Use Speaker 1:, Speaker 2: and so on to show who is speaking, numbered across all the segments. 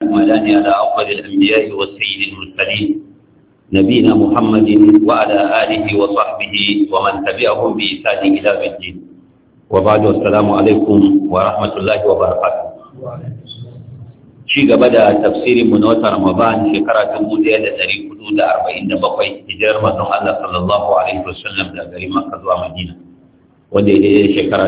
Speaker 1: الأكملان على أفضل الأنبياء والسيد المرسلين نبينا محمد وعلى آله وصحبه ومن تبعهم بإحسان إلى يوم الدين وبعد السلام عليكم ورحمة الله وبركاته شيء بدأ تفسير من رمضان شكرا تمودي هذا تاريخ حدود 47 هجرة رمضان الله صلى الله عليه وسلم لغير مكة ومدينة ودي شكرا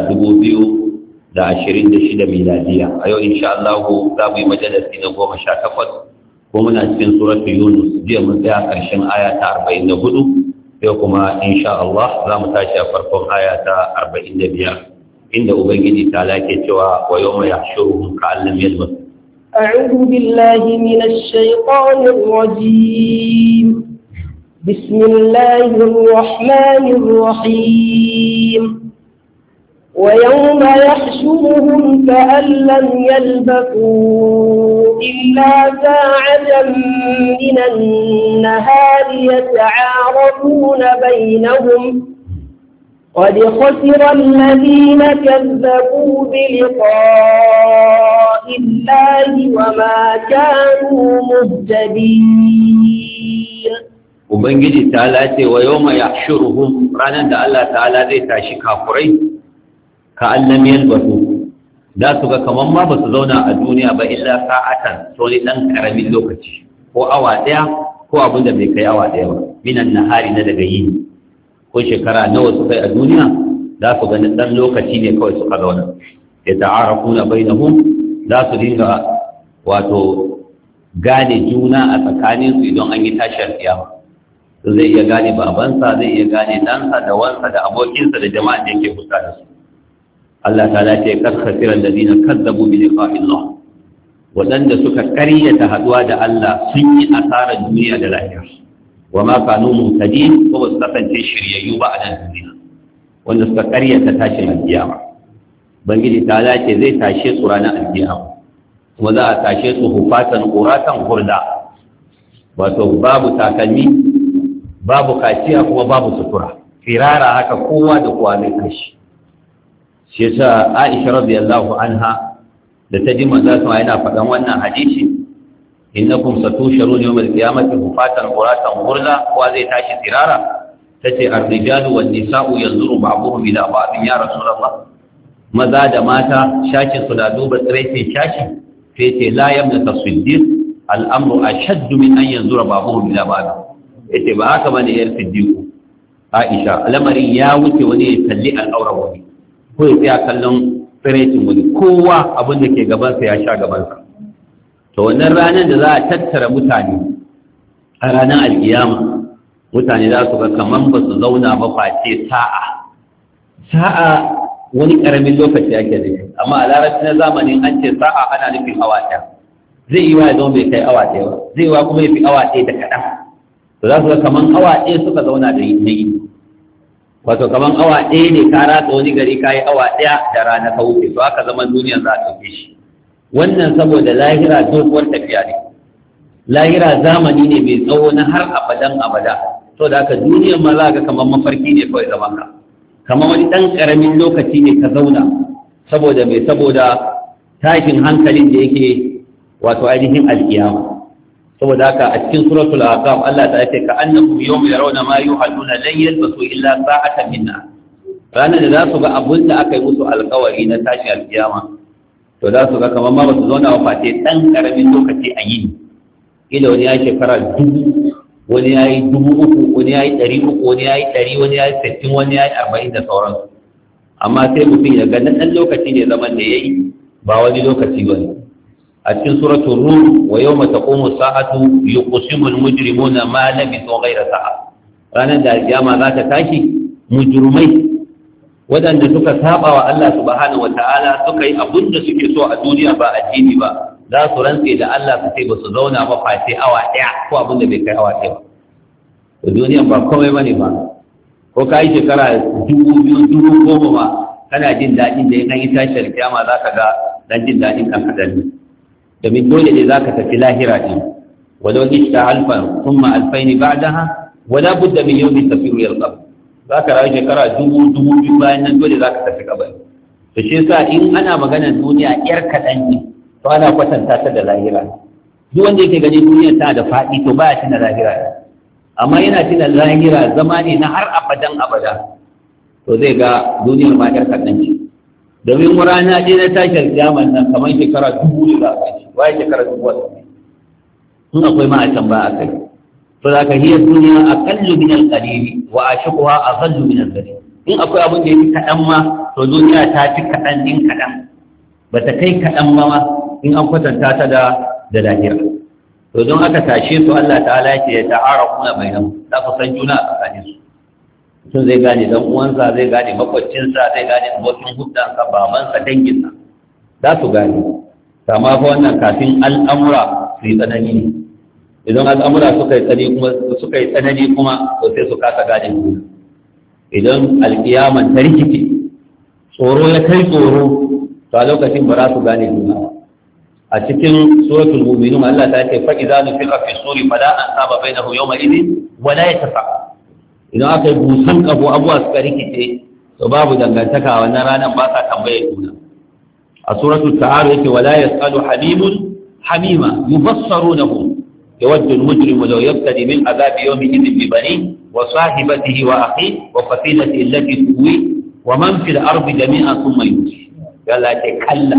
Speaker 1: 2026 ميلادية أيوة إن شاء الله تابي مجلسين وما شاكفت ومن أسفل سورة يونس دي مزيع كرشن آية 44 يوكما إن شاء الله لا متاشا فرقم آية 45 عند أبنجي تعالى كتوى ويوم يحشرهم كأن لم يلبثوا
Speaker 2: أعوذ بالله من الشيطان الرجيم بسم الله الرحمن الرحيم ويوم يحشرهم كأن لم يلبثوا إلا ساعة من النهار يتعارفون بينهم قد خسر الذين كذبوا بلقاء الله وما كانوا مهتدين.
Speaker 1: Ubangiji ta'ala ce wa yawma yahshuruhum ranan da Allah ta'ala zai tashi kafurai ka allam yalbasu da su ga kaman ma ba su zauna a duniya ba illa sa'atan to ne dan karamin lokaci ko awa daya ko abin da bai kai awa daya ba minan nahari na daga yini ko shekara nawa suka yi a duniya za su gani ɗan lokaci ne kawai suka zauna ya ta'arafuna bainahum za su dinga wato gane juna a tsakaninsu idan an yi tashar kiyama zai iya gane babansa zai iya gane ɗansa da wansa da abokinsa da jama'a da yake kusa da su Allah ta ce kad khasira alladhina kazzabu bi liqa'i Allah wadanda suka karyata haduwa da Allah sun yi asarar duniya da lahira wa ma kanu muhtadin ko ba su kasance shiryayyu ba a nan duniya wanda suka karyata tashin alkiyama bangiji ta ce zai tashe su ranar alkiyama kuma za a tashe su hufatan quratan hurda wato babu takalmi babu kaciya kuma babu sutura firara haka kowa da kowa zai tashi shi yasa Aisha radiyallahu anha da ta ji manzo sai yana faɗan wannan hadisi innakum satusharuna yawmal qiyamati hufatan quratan hurla wa zai tashi firara tace ar-rijalu wan nisa'u yanzuru ba'dhum ila ba'd ya rasulullah maza da mata shakin su da duba tsiraitin shashi sai ce la yamna tasdid al-amru ashaddu min an yanzura ba'dhum ila ba'd yace ba haka bane yar siddiqu Aisha lamarin ya wuce wani ya kalli al'aura wani ko ya tsaya kallon tsiraitin wani kowa abin da ke gabansa ya sha gabansa to wannan ranar da za a tattara mutane a ranar alkiyama mutane za su ga kaman ba su zauna ba face sa'a wani karamin lokaci ake da shi amma a larabci na zamanin an ce sa'a ana nufin awa ɗaya zai yi wa ya zama bai kai awa ɗaya ba zai yi wa kuma ya fi awa ɗaya da kaɗan to za su ga kaman awa ɗaya suka zauna da yi wato kaman awa ɗaya ne ka ratsa wani gari ka yi awa ɗaya da rana ka wuce to haka zaman duniya za a ɗauke shi wannan saboda lahira doguwar tafiya ne lahira zamani ne mai tsawo na har abadan abada to da haka duniyar ma za ga kamar mafarki ne kawai zaman ka kamar wani ɗan ƙaramin lokaci ne ka zauna saboda mai saboda tashin hankalin da yake wato ainihin alkiyama saboda haka a cikin suratul aqaf Allah ta ce ka annakum yawma yarawna ma yuhalluna lan yalbasu illa sa'atan minna ranar da za su ga abun da aka yi musu alƙawari na tashin alkiyama to za su ga kamar ma ba su zauna wa face ɗan ƙaramin lokaci a yini ila wani ya shekara 1000 wani ya yi 3000 wani ya yi 300 wani ya yi 100 wani ya yi 60 wani ya yi 40 da sauransu amma sai mutum ya ga na ɗan lokaci ne zaman da ya yi ba wani lokaci ba ne a cikin suratul rum wa yawma taqumu sa'atu yuqsimu al-mujrimuna ma labithu ghayra sa'a ranar da kiyama za ta tashi mujrimai waɗanda suka saba wa Allah subhanahu wata'ala suka yi abin da suke so a duniya ba addini ba za su rantse da Allah su ce ba su zauna ba face awa ɗaya ko abin da bai kai awa ɗaya ba to duniyan ba komai bane ba ko ka yi shekara 2000 10,000 ba kana jin daɗin da ya yi tashar kiyama za ka ga dan jin daɗin kan kadan ne domin dole ne za ka tafi lahira ɗin walau ishta alfan thumma alfaini ba'daha wala budda min yawmin tafiru yalqab za ka rayu shekara 2000 bayan nan dole za ka tafi kabari to shi yasa in ana maganar duniya yar kaɗan ne to ana kwatanta ta da lahira duk wanda yake gani duniyar ta da faɗi to baya tuna lahira, amma yana tuna lahira zama ne na har abadan abada, to zai ga duniyar ma ƴar kaɗan ce. Domin rana ɗaya na tashar kiyaman nan kamar shekara 1000 da aka ce, waye shekara 1000 in akwai ma a can ba a kai. To za ka hiyar duniya a kallu min al-qalili wa ashiquha azallu min al-qalil. In akwai abin da yake kaɗan ma, to duniya ta fi kaɗan din kaɗan, ba ta kai kaɗan ba ma in an kwatanta ta da lahira. To don aka tashe su Allah ta'ala yake ya ta'arafuna bainahum, za ku san juna a tsakanin su. Mutum zai gane dan uwansa, zai gane makwabcinsa, zai gane abokin huddansa, babansa, danginsa, za su gane. Kama fa wannan kafin al'amura su yi tsanani ne. Idan al'amura suka yi tsanani kuma to sai su kasa gane juna. Idan alkiyaman ta rikice, tsoro ya kai tsoro, to a lokacin ba za su gane juna ba. A cikin suratul mu'minun Allah ta ce fa idza nufiqa fi suri fala ansaba bainahu yawma idhin wa la yatafa. Idan aka yi busan kabo abuwa suka rikice, to babu dangantaka wannan ranar ba sa tambaye juna. A suratul ta'aruf yake wala yasalu hamimun hamima yubassarunahum yawaddu al-mujrimu law yaftadi min adhabi yawmi idhin bi bani wa sahibatihi wa akhi wa fasilati allati tuwi wa man fil ardi jami'an thumma yuti. Yalla ce kalla,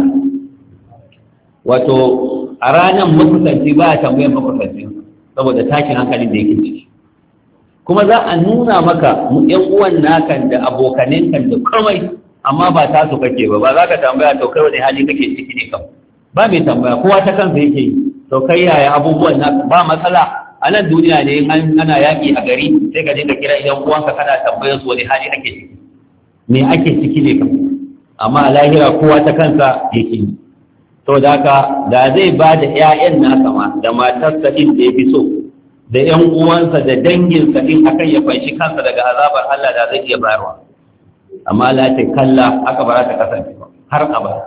Speaker 1: wato a ranar makusanci ba a tambayar makusanci saboda tashin hankalin da yake ciki, kuma za a nuna maka yan uwan nakan da abokanin kan da komai, amma ba ta su kake ba za ka tambaya to kai wani hali kake ciki ne kam, ba mai tambaya, kowa ta kansa yake yi. To kai yaya abubuwan naka, ba matsala a nan duniya ne ana yaƙi a gari sai ka je ka kira yan uwanka kana tambayar su wani hali ake ciki, me ake ciki ne kam, amma a lahira kowa ta kansa yake yi. To da haka da zai ba da ‘ya'yan nasa ma da matarsa ɗin da ya fi so da ‘yan uwansa da danginsa ɗin akan ya fanshi kansa daga azabar Allah da zai iya bayarwa, amma Allah ta kalla aka bara ta kasance ba har abada.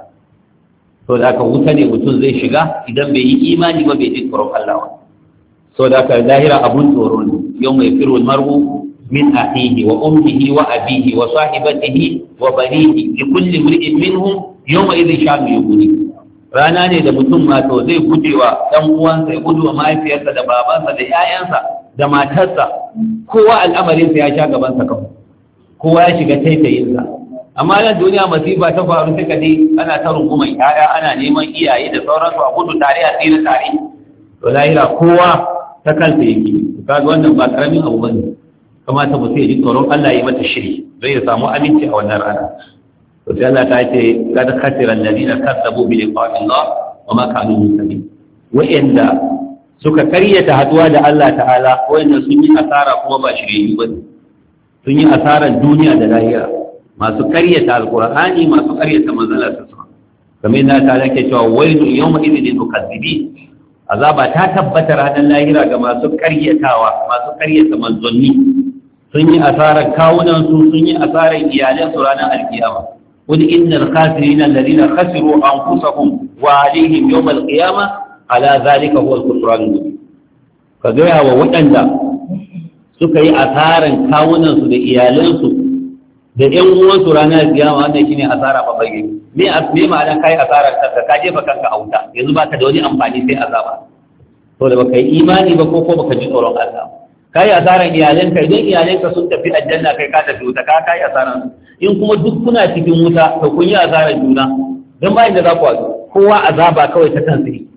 Speaker 1: To da haka wuta ne mutum zai shiga idan bai yi imani ba, bai ji tsoron Allah ba. So da haka lahira abun tsoro ne, yau mai firul mar'u min ahihi wa ummihi wa abihi wa sahibatihi wa banihi li kulli imri'in minhum yawma idhin sha'nu yughni. Rana ne da mutum mato zai gujewa ɗan uwansa, ya gujewa mahaifiyarsa da babansa da ƴaƴansa da matarsa, kowa al'amarinsa ya sha gabansa kawai, kowa ya shiga taitayinsa. Amma nan duniya masifa ta faru suka dai ana ta rungumar ƴaƴa, ana neman iyaye da sauransu a gudu tare a tsira tare. To lahira kowa ta kansa yake, kaga wannan ba karamin abu bane, kamata mutum ya ji tsoron Allah ya yi mata shiri zai ya samu aminci a wannan rana. To sai Allah ta ce kada khasira alladhina kazzabu bi liqa'i Allah wa ma kanu muhtadin. Wa'inda suka karyata haduwa da Allah ta'ala, wa'inda sun yi asara kuma ba shiriyu ba, sun yi asarar duniya da lahira. Masu karyata alqur'ani, masu karyata manzalar sa, kamar yadda ta ke cewa wailun yawma idhil lil mukazzibin. Azaba ta tabbata ranar lahira ga masu karyatawa, masu karyata manzanni. Sun yi asarar kawunansu, sun yi asarar iyalansu ranar alkiyama. قل إن الخاسرين الذين خسروا أنفسهم وعليهم يوم القيامة على ذلك هو الخسران المبين. فجاء ووجد سكي أثارا كاونا سد إيالنسو da ƴan uwansu ranar kiyama, wannan shine asara ba bai. Me ma'ana kai asara ka jefa kanka a wuta, yanzu baka da wani amfani sai azaba. To da baka yi imani ba ko baka ji tsoron Allah. Kai asaran iyalanka, idan iyalanka sun tafi aljanna kai ka tafi wuta, ka kai asaran. In kuma duk kuna cikin wuta to kun yi asaran juna, don ba inda za ku haɗu, kowa azaba kawai ta kansa ne.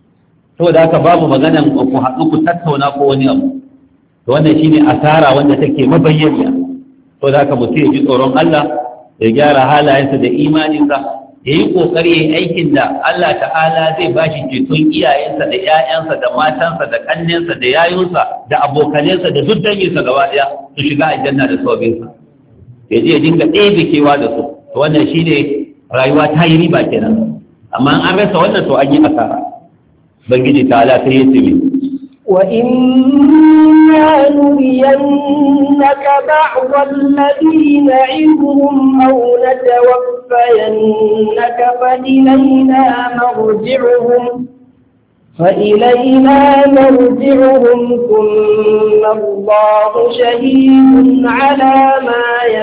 Speaker 1: To da haka babu maganan ku haɗu ku tattauna ko wani abu. To wannan shine asara wanda take mabayyana. To da haka mutum ya ji tsoron Allah, ya gyara halayensa da imaninsa, ya yi ƙoƙari ya yi aikin da Allah ta'ala zai ba shi ceton iyayensa da ‘ya'yansa da matansa da ƙannensa da yayunsa da abokanensa da duk danginsa gaba ɗaya su shiga aljanna da sababinsa. Ya je ya dinga ɗebe kewa da su. To wannan shi ne rayuwa ta yi riba kenan. Amma an rasa wannan to an yi asara. Bangiji ta'ala sai ya ce min.
Speaker 2: وإما نرينك بعض الذي نعدهم أو نتوفينك فإلينا مرجعهم ثم الله شهيد على ما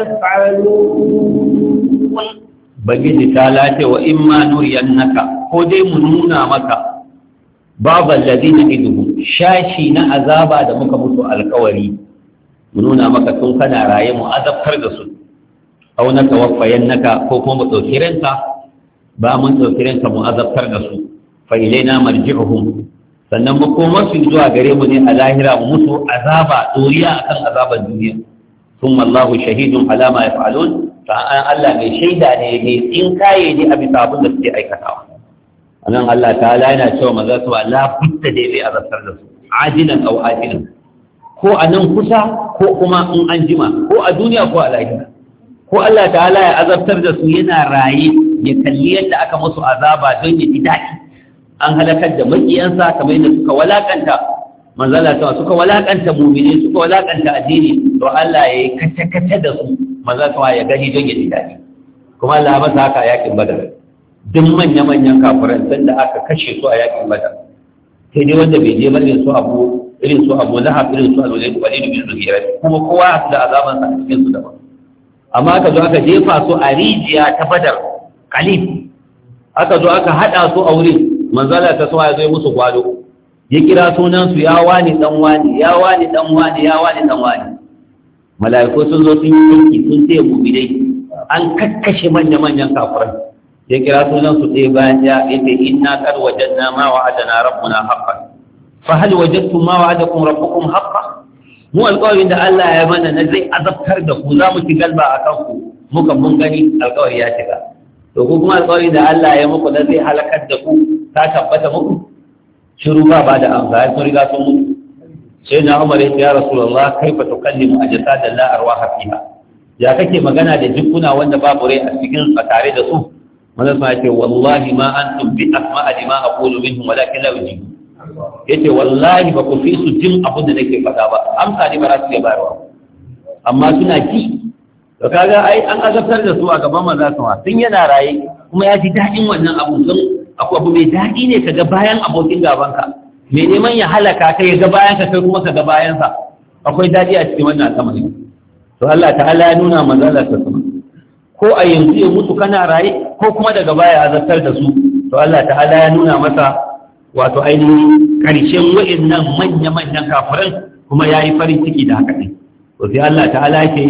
Speaker 2: يفعلون.
Speaker 1: بجد تعالى وإما نرينك خذ منونا مكة babu alladhina iduhu shashi na azaba da muka mutu alkawari mu nuna maka tun kana raye mu azabtar da su aw na tawaffayannaka ko kuma mu dauki ranka ba mun dauki ranka mu azabtar da su fa ilaina marji'uhum sannan mu koma su zuwa gare mu ne a lahira mu mutu azaba doriya akan azaban duniya thumma Allahu shahidun ala ma yaf'alun fa Allah mai shaida ne mai tsinkaye ne a bisa abin da suke aikatawa anan Allah ta'ala yana cewa maza su la fitta da bai azabtar da su ajilan aw ajilan ko a nan kusa ko kuma in an jima ko a duniya ko a lahira ko Allah ta'ala ya azabtar da su yana raye ya kalli yadda aka musu azaba don ya ji daɗi an halakar da makiyansa kamar yadda suka walakanta manzala ta suka walakanta mu'mini suka walakanta addini to Allah ya yi kace-kace da su manzala ta ya gani don ya ji daɗi kuma Allah ya masa haka a yakin Badar duk manya-manyan kafiran da aka kashe su a yakin Badar sai dai wanda bai je ba irin su Abu Lahab irin su Walid bin Mughira kuma kowa da azaban sa cikin su daban amma aka zo aka jefa su a rijiya ta Badar kalif aka zo aka hada su a wurin manzala ta so ya zo musu gwado ya kira sunan su ya wani dan wani ya wani dan wani ya wani dan wani mala'iku sun zo sun yi yanki sun tsaye mu'minai an kakkashe manya-manyan kafirai ya kira sunan su ɗaya bayan ya yace inna qad wajadna ma wa'adana rabbuna haqqan fa hal wajadtum ma wa'adakum rabbukum haqqan mu alƙawarin da Allah ya mana na zai azabtar da ku za mu ci galba a kanku muka mun gani alƙawari ya shiga to ku kuma alƙawarin da Allah ya muku na zai halakar da ku ta tabbata muku shiru ba da amsa ya sun riga sun mutu sai na Umar ya ce ya Rasulullah kaifa tukallimu ajsadan la arwaha fiha ya kake magana da jikuna wanda babu rai a cikin tare da su manzon sa ce wallahi ma antum bi asma'a lima aqulu minhum walakin la ujibu yace wallahi ba ku fi su jin abin da nake faɗa ba amsa ne ba za su iya bayarwa amma suna ji to kaga ai an azabtar da su a gaban manzon sa tun yana raye kuma ya ji daɗin wannan abu don akwai abu mai daɗi ne kaga bayan abokin gabanka mai neman ya halaka kai ga bayan ka kai kuma ka ga bayan sa akwai daɗi a cikin wannan al'amari to Allah ta'ala ya nuna manzon sa sama ko a yanzu ya mutu kana raye ko kuma daga baya azabtar da su to Allah ta'ala ya nuna masa wato ainihin karshen wa'annan manya-manyan kafiran kuma ya yi farin ciki da haka ne to sai Allah ta'ala ke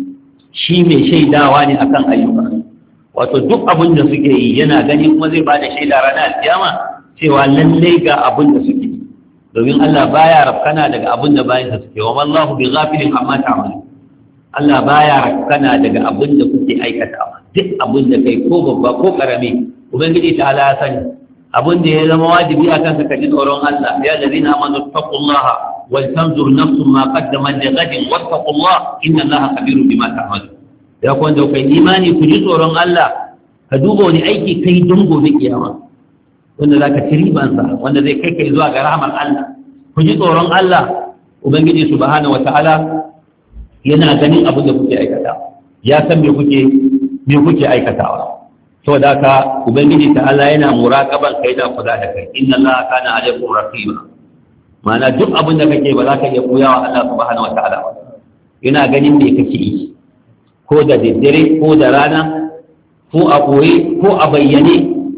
Speaker 1: shi mai shaidawa ne akan ayyuka wato duk abin da suke yi yana gani kuma zai bada shaida ranar alkiyama cewa lallai ga abin da suke domin Allah baya rafkana daga abin da bayan suke wa wallahu bi ghafilin amma ta'malu Allah baya rafkana daga abin da kuke aikatawa duk abin da kai ko babba ko karami ubangiji ta ala sani abin da ya zama wajibi akan ka ji tsoron Allah ya ladina amanu taqullaha wal tanzur nafsun ma qaddamat li ghadin wattaqullaha inna Allaha khabirun bima ta'malun ya ku wanda kai imani ku ji tsoron Allah ka duba wani aiki kai don gobe kiyama wanda zaka ci ribansa wanda zai kai zuwa ga rahmar Allah ku ji tsoron Allah ubangiji subhanahu wataala yana ganin abin da kuke aikata ya san me kuke aikatawa saboda haka ubangiji ta Allah yana muraqaban kai da kula da kai inna Allaha kana alaikum raqiba ma'ana duk abin da kake ba za ka iya koya wa Allah subhanahu wataala ba yana ganin me kake yi ko da daddare ko da rana ko a koyi ko a bayyane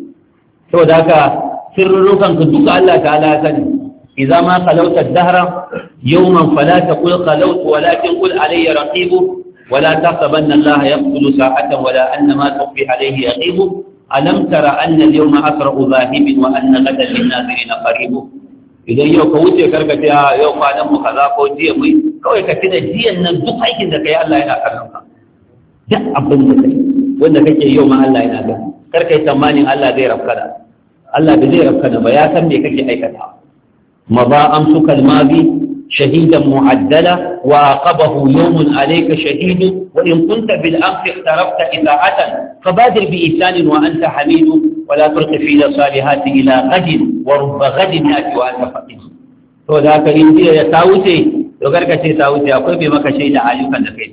Speaker 1: saboda haka sirrukan ka duka Allah ta'ala ya sani idza ma khalawta ad-dahra yawman fala taqul khalawtu walakin qul alayya raqib ولا تحسبن الله يقتل ساعة ولا أن ما تخفي عليه يغيب ألم تر أن اليوم أسرع ذاهب وأن غدا للناظرين قريب idan yau ka wuce karkace a yau kwanan mu kaza ko jiya mu kawai ka tuna jiyan nan duk aikin da kai Allah yana kallon ka duk abin da kai wanda kake yau ma Allah yana gani kar kai tsammanin Allah zai rafkana Allah bai zai rafkana ba ya san me kake aikata maza amsuka almazi شهيدا معدلا وعاقبه يوم عليك شهيد وإن كنت بالأمس اقتربت إذاعة فبادر بإحسان وأنت حميد ولا تلق في الصالحات إلى غد ورب غد يأتي وأنت فقير وذاك إنجيل يساوتي وقالك تساوتي أقول بما كشيء عاليك لكي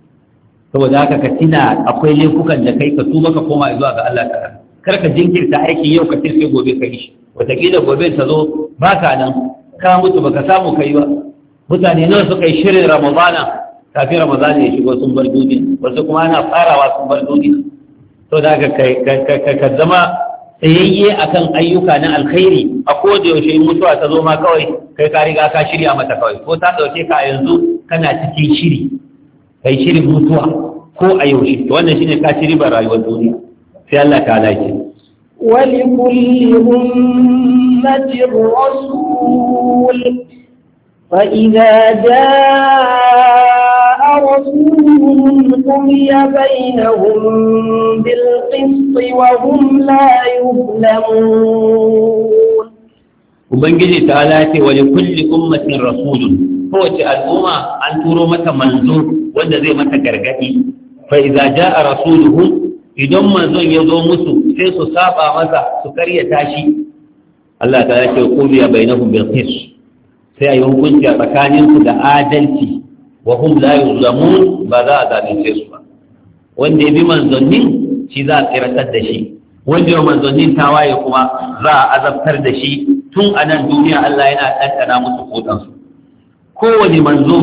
Speaker 1: وذاك كتنا أقول لك لكي كتوبك كما إذواك الله تعالى karka jinkirta aiki yau ka sai gobe ka yi shi wataƙila gobe ta zo ba ka nan ka mutu baka samu kai ba mutane nawa suka yi shirin ramadana kafin ramadana ya shigo sun bar duniya wasu kuma ana farawa sun bar duniya to da ka zama tsayayye akan ayyuka na alkhairi a koda yaushe in mutuwa ta zo ma kawai kai ka riga ka shirya mata kawai ko ta dauke ka yanzu kana cikin shiri kai shirin mutuwa ko a yaushe to wannan shine ka shiri ba rayuwar duniya sai Allah ta lace
Speaker 2: ولكل أمة رسول فإذا جاء رسولهم قضي بينهم بالقسط وهم لا يظلمون.
Speaker 1: Ubangiji ta lace wa likulli ummatin rasulun, kowace al'umma an turo mata manzo wanda zai mata gargadi. Fa idza jaa rasuluhum, idan manzon ya zo musu sai su saba masa su karyata shi. Allah ta lace qudiya bainahum bil qist, sai ayi hukunci a tsakaninsu da adalci. wa hum la yuzlamun, ba za a zalunce su ba. Wanda ya bi manzannin shi za a tsiratar da shi, wanda ya manzannin tawaye kuma za a azabtar da shi. Tun a nan duniya Allah yana ɗanɗana musu kodansu. Kowane manzo,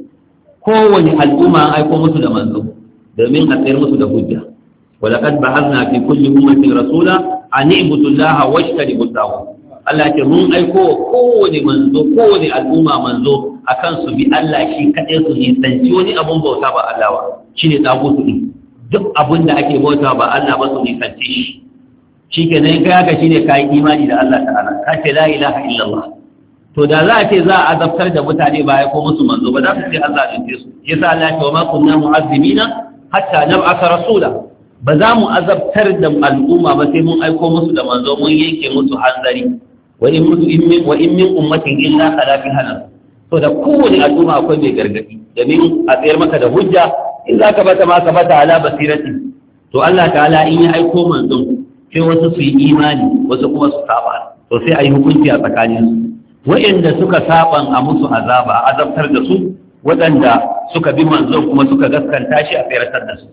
Speaker 1: kowane al'umma an aiko musu da manzo domin a tsayar musu da hujja. ولقد بعثنا في كل أمة رسولا أن اعبدوا الله واجتنبوا الطاغوت. Allah ce mun aiko kowane manzo, kowane al'umma manzo akan su bi Allah shi kaɗai su nisanci wani abun bauta ba Allah ba, shi ne tsagutu ɗin. Duk abin da ake bauta ba Allah ba su nisanci shi. Shi ke nan kai haka shi ne ka yi imani da Allah ta'ala, ka ce la ilaha illallah. To da za a ce za a azabtar da mutane ba ya ko musu manzo ba za su ce Allah zalunce su. Yasa Allah ya ce wa ma kunna mu'azzibina hatta nab'atha rasula. Ba za mu azabtar da al'umma ba sai mun aiko musu da manzo, mun yanke musu hanzari. wa in min ummatin illa khala fi halal. To da kowane al'umma akwai mai gargadi domin a tsayar maka da hujja, in zaka bata ma ka bata ala basirati. To Allah ta'ala in ya aiko manzon sai wasu su yi imani, wasu kuma su saba, to sai ayi hukunci a tsakanin su. Waɗanda suka saban a musu azaba, azabtar da su, waɗanda suka bi manzon kuma suka gaskanta shi a tsayar da su.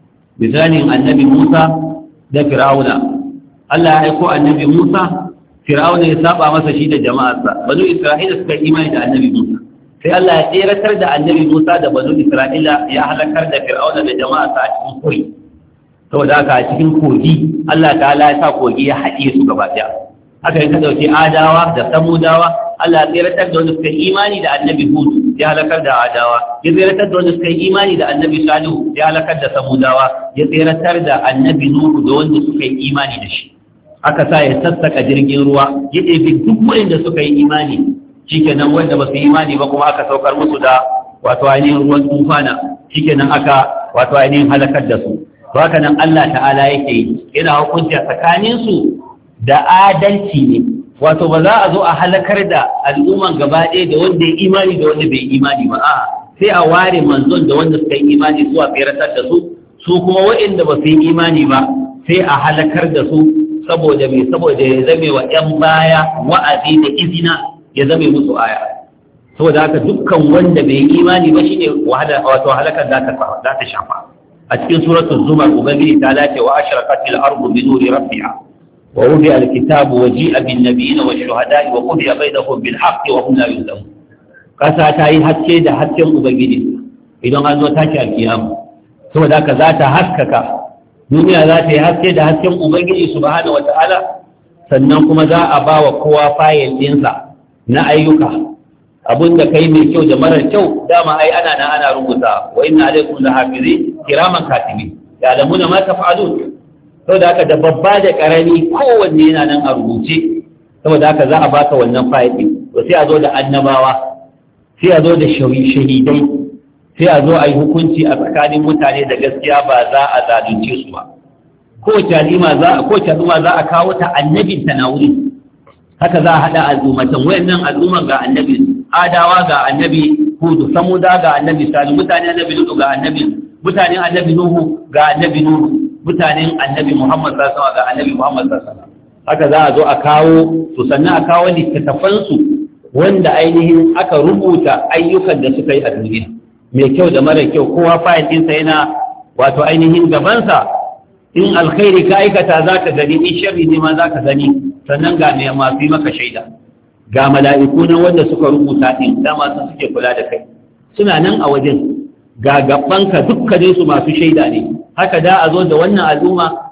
Speaker 1: Misalin annabi Musa da Fir'auna. Allah ya aiko annabi Musa, Fir'auna ya saba masa shi da jama'arsa. Banu Isra'ila suka yi imani da annabi Musa. Sai Allah ya tseratar da annabi Musa da banu Isra'ila, ya halakar da Fir'auna da jama'arsa a cikin koyi. Saboda haka a cikin kogi, Allah ta'ala ya sa kogi ya haɗe su gaba ɗaya. Haka yin ka ɗauki Adawa da Samudawa, Allah ya tseratar da wani suka yi imani da annabi Hud, ya halakar da Adawa. Ya tseratar da wani suka yi imani da annabi Salihu, ya halakar da Samudawa. Ya tseratar da annabi Nuhu da wanda suka yi imani da shi. Aka sa ya sassaka jirgin ruwa, ya ɗebi duk wanda suka yi imani. Shikenan wanda ba su yi imani ba kuma aka saukar musu da wato ainihin ruwan tufana. Shikenan aka wato ainihin halakar da su. To haka nan Allah ta'ala yake yi, yana hukunci a tsakaninsu da adalci ne. Wato ba za a zo a halakar da al'umman gaba ɗaya da wanda ya imani da wanda bai imani ba. A'a, sai a ware manzon da wanda suka yi imani su a tseratar da su, su kuma waɗanda ba su yi imani ba sai a halakar da su. Saboda ya zame wa ‘yan baya wa'azi da izina, ya zame musu aya. Saboda haka dukkan wanda bai imani ba shine wato halakar za ta shafa. A cikin suratul Zumar Ubangiji ta lace wa ashraqatil ardu bi nuri rabbiha wa wudi'a al-kitabu wa ji'a bin nabiyina wa shuhada'i wa qudiya bainahum bil haqqi wa hum la yuzlamun. Kasa ta yi haske da hasken Ubangiji idan an zo tashi alkiyama. Saboda haka za ta haskaka duniya, za ta yi haske da hasken Ubangiji subhanahu wata'ala, sannan kuma za a ba wa kowa fayil ɗinsa na ayyuka. Abin da kai mai kyau da marar kyau dama ai ana rubuta wa inna alaikum la hafizi kiraman katibi ya'lamuna ma taf'alun. Saboda haka da babba da karami kowanne yana nan a rubuce. Saboda haka za a baka wannan fayil ɗin. To sai a zo da annabawa, sai a zo da shahidai, sai a zo a yi hukunci a tsakanin mutane da gaskiya, ba za a zalunce su ba. Kowace al'umma za a kawo ta annabin ta na wuri. Haka za a haɗa al'ummatan, wayannan al'umman ga annabi Adawa, ga annabi Hudu, Samuda ga annabi Salihu, mutanen annabi Lutu ga mutanen annabi Nuhu ga annabi Nuhu, mutanen annabi Muhammad sallallahu alaihi wasallam ga annabi Muhammad sallallahu alaihi wasallam. Haka za a zo a kawo su, sannan a kawo littattafansu wanda ainihin aka rubuta ayyukan da suka yi a duniya. Mai kyau da mara kyau, kowa fayil ɗinsa yana wato ainihin gabansa. In alkhairi ka aikata za ka gani, in sharri ne ma za ka gani. Sannan ga mai masu yi maka shaida, ga mala'iku nan wanda suka rubuta ɗin, da masu suke kula da kai suna nan a wajen. Ga gabanka dukkanin su masu shaida ne. Haka da a zo da wannan al'umma